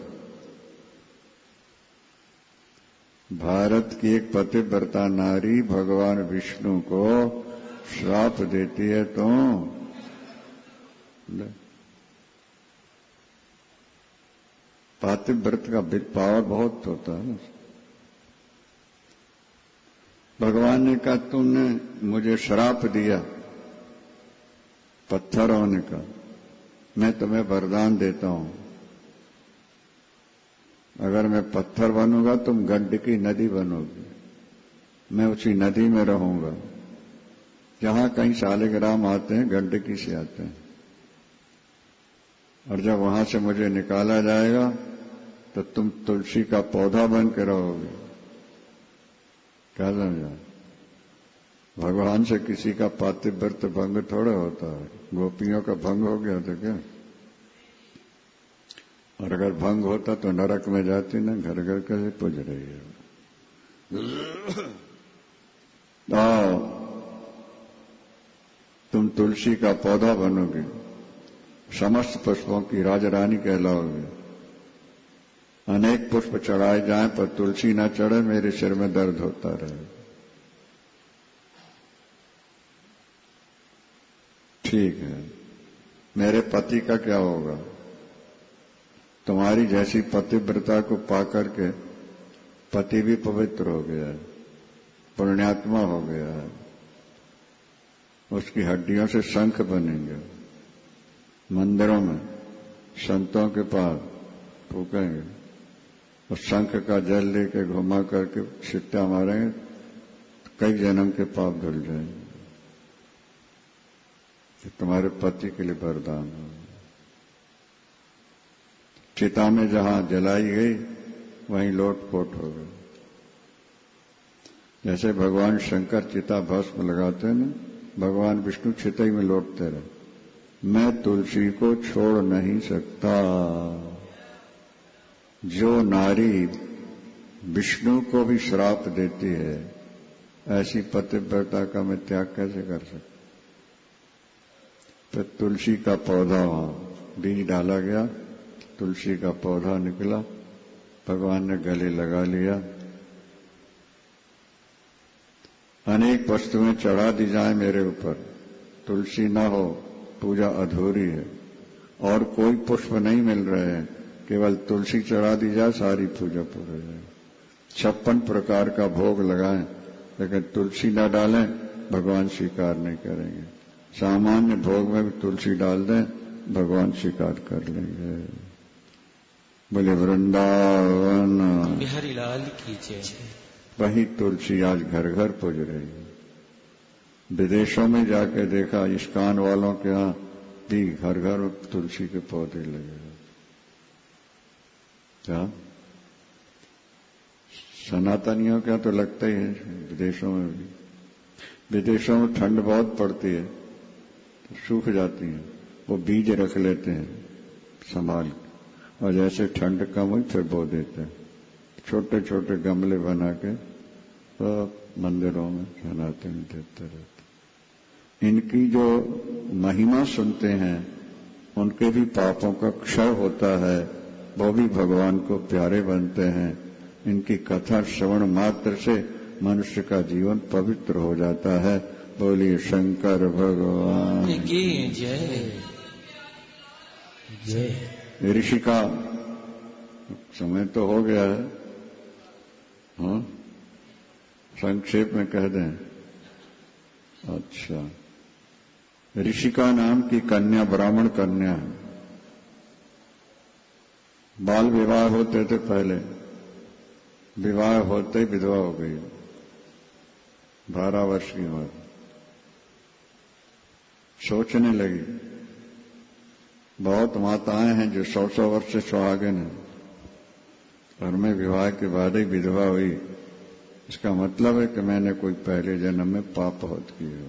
भारत की एक पतिव्रता नारी भगवान विष्णु को श्राप देती है तो पातिव्रत का पावर बहुत होता है। भगवान ने कहा, तुमने मुझे श्राप दिया पत्थर होने का, मैं तुम्हें वरदान देता हूं। अगर मैं पत्थर बनूंगा, तुम गंडकी नदी बनोगी। मैं उसी नदी में रहूंगा। जहां कहीं शालिग्राम आते हैं, गंडकी से आते हैं। और जब वहां से मुझे निकाला जाएगा तो तुम तुलसी का पौधा बन के रहोगे। क्या समझा? भगवान से किसी का पातिव्रत भंग थोड़ा होता है। गोपियों का भंग हो गया तो क्या? और अगर भंग होता तो नरक में जाती ना, घर घर कैसे पूज रही है। आओ, तुम तुलसी का पौधा बनोगे, समस्त पुष्पों की राजरानी कहलाओगे। अनेक पुष्प चढ़ाए जाएं पर तुलसी न चढ़े, मेरे सिर में दर्द होता रहे। ठीक है, मेरे पति का क्या होगा? तुम्हारी जैसी पतिव्रता को पाकर के पति भी पवित्र हो गया है, पुण्यात्मा हो गया है। उसकी हड्डियों से शंख बनेंगे, मंदिरों में संतों के पास फूकेंगे, और शंख का जल लेके घुमा करके छिट्टा मारेंगे, तो कई जन्म के पाप धुल जाएंगे। तुम्हारे पति के लिए वरदान हो। चिता में जहां जलाई गई वहीं लोटपोट हो गई। जैसे भगवान शंकर चिता भस्म लगाते हैं ना, भगवान विष्णु चिता ही में लौटते रहे। मैं तुलसी को छोड़ नहीं सकता। जो नारी विष्णु को भी श्राप देती है, ऐसी पतिव्रता का मैं त्याग कैसे कर सकता? तो तुलसी का पौधा वहां बीज डाला गया, तुलसी का पौधा निकला, भगवान ने गले लगा लिया। अनेक वस्तुएं चढ़ा दी जाए मेरे ऊपर, तुलसी न हो पूजा अधूरी है। और कोई पुष्प नहीं मिल रहे हैं, केवल तुलसी चढ़ा दी जाए, सारी पूजा पूरी जाए। छप्पन प्रकार का भोग लगाएं, लेकिन तुलसी न डालें, भगवान स्वीकार नहीं करेंगे। सामान्य भोग में भी तुलसी डाल दें, भगवान स्वीकार कर लेंगे। बोले वृंदावन बिहारी लाल की जय। वही तुलसी आज घर घर पूज रही है। विदेशों में जाके देखा, इस्कान वालों के यहाँ भी घर घर तुलसी के पौधे लगे। क्या सनातनियों का तो लगता ही है, विदेशों में भी। विदेशों में ठंड बहुत पड़ती है तो सूख जाती है, वो बीज रख लेते हैं संभाल, और जैसे ठंड कम हुई फिर बो देते हैं। छोटे छोटे गमले बना के तो मंदिरों में सनातन देते रहते। इनकी जो महिमा सुनते हैं उनके भी पापों का क्षय होता है, वो भी भगवान को प्यारे बनते हैं। इनकी कथा श्रवण मात्र से मनुष्य का जीवन पवित्र हो जाता है। बोलिए शंकर भगवान की जय। जय। ऋषि का समय तो हो गया है, हाँ, संक्षेप में कह दें। अच्छा, ऋषिका नाम की कन्या ब्राह्मण कन्या है। बाल विवाह होते थे पहले, विवाह होते ही विधवा हो गई, बारह वर्ष की उम्र। सोचने लगी, बहुत माताएं हैं जो सौ सौ वर्ष से सुहागिन हैं, और मैं विवाह के बाद ही विधवा हुई। इसका मतलब है कि मैंने कोई पहले जन्म में पाप बहुत किया।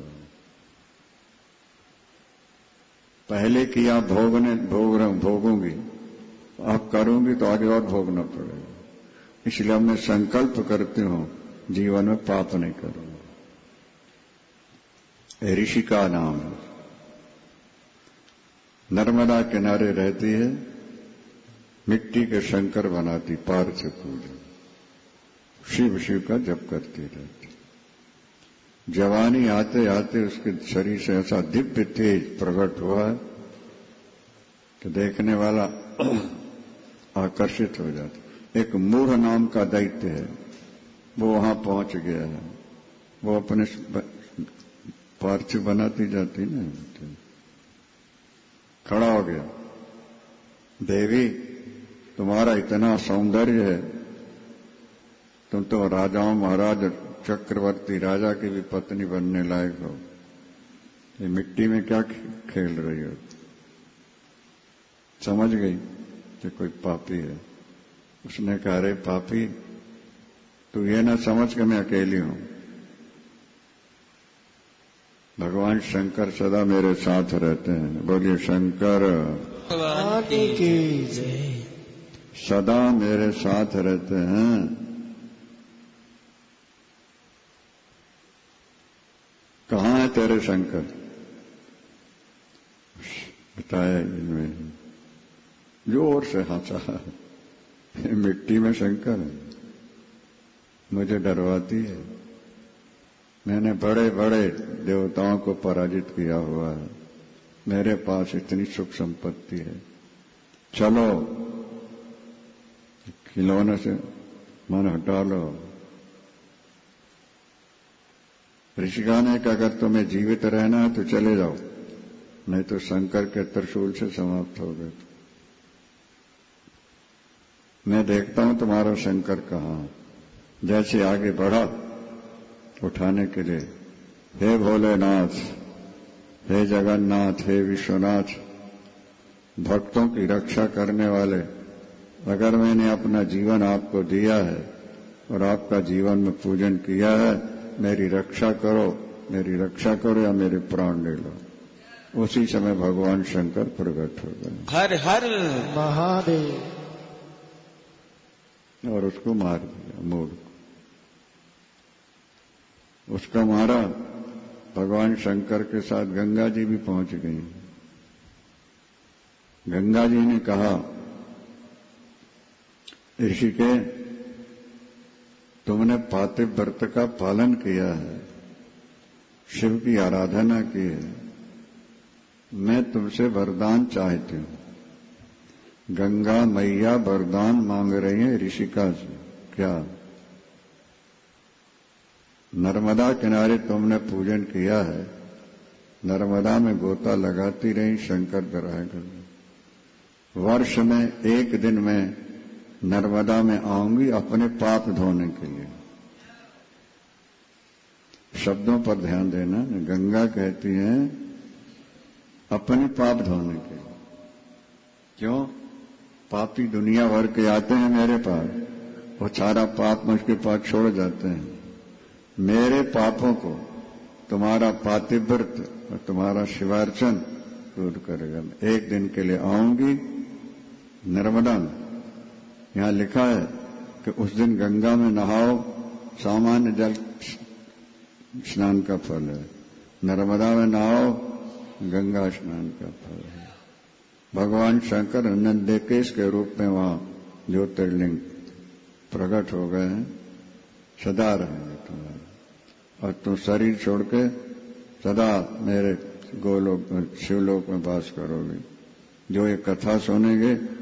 पहले किया भोगने भोग भोगूंगी, आप करूंगी तो आगे और भोगना पड़ेगा। इसलिए मैं संकल्प करती हूं जीवन में पाप नहीं करूंगा। ऋषि का नाम है, नर्मदा किनारे रहती है, मिट्टी के शंकर बनाती, पार्थिव पूजन, शिव शिव का जप करती रहती। जवानी आते आते उसके शरीर से ऐसा दिव्य तेज प्रकट हुआ है कि देखने वाला आकर्षित हो जाता। एक मूढ़ नाम का दैत्य है, वो वहां पहुंच गया है। वो अपने पार्थिव बनाती जाती ना, खड़ा हो गया, देवी तुम्हारा इतना सौंदर्य है, तुम तो राजाओं महाराज चक्रवर्ती राजा की भी पत्नी बनने लायक हो, ये मिट्टी में क्या खेल रही हो? समझ गई कि कोई पापी है। उसने कहा, अरे पापी, तू ये ना समझ के मैं अकेली हूं, भगवान शंकर सदा मेरे साथ रहते हैं। बोलिए शंकर भगवान की जय। सदा मेरे साथ रहते हैं। कहाँ है तेरे शंकर? बताया इनमें, जोर से हंसा, मिट्टी में शंकर है, मुझे डरवाती है। मैंने बड़े बड़े देवताओं को पराजित किया हुआ है, मेरे पास इतनी सुख संपत्ति है, चलो खिलौने से मन हटा लो। ऋषिका ने कहा, अगर तुम्हें जीवित रहना है तो चले जाओ, नहीं तो शंकर के त्रिशूल से समाप्त हो गए। मैं देखता हूं तुम्हारा शंकर कहाँ। जैसे आगे बढ़ा उठाने के लिए, हे भोलेनाथ, हे जगन्नाथ, हे विश्वनाथ, भक्तों की रक्षा करने वाले, अगर मैंने अपना जीवन आपको दिया है और आपका जीवन में पूजन किया है, मेरी रक्षा करो, मेरी रक्षा करो या मेरे प्राण ले लो। उसी समय भगवान शंकर प्रकट हो गए। हर हर महादेव। और उसको मार दिया, मूढ़ को। उसका मारा, भगवान शंकर के साथ गंगा जी भी पहुंच गई। गंगा जी ने कहा, ऋषिके, तुमने पातिव व्रत का पालन किया है, शिव की आराधना की है, मैं तुमसे वरदान चाहती हूं। गंगा मैया वरदान मांग रही है ऋषिका से। क्या? नर्मदा किनारे तुमने पूजन किया है, नर्मदा में गोता लगाती रही, शंकर कराया कर। वर्ष में एक दिन में नर्मदा में आऊंगी अपने पाप धोने के लिए। शब्दों पर ध्यान देना। गंगा कहती है अपने पाप धोने के लिए। क्यों? पापी दुनिया भर के आते हैं मेरे पास, वो सारा पाप मुझके पास छोड़ जाते हैं। मेरे पापों को तुम्हारा पातिव्रत और तुम्हारा शिवार्चन दूर करेगा। एक दिन के लिए आऊंगी नर्मदा में। यहां लिखा है कि उस दिन गंगा में नहाओ, सामान्य जल स्नान का फल है। नर्मदा में नहाओ, गंगा स्नान का फल है। भगवान शंकर नंदकेश के रूप में वहां ज्योतिर्लिंग प्रकट हो गए हैं। सदा रहेंगे तुम्हारे, और तुम शरीर छोड़ के सदा मेरे गोलोक शिवलोक में वास करोगे। जो ये कथा सुनेंगे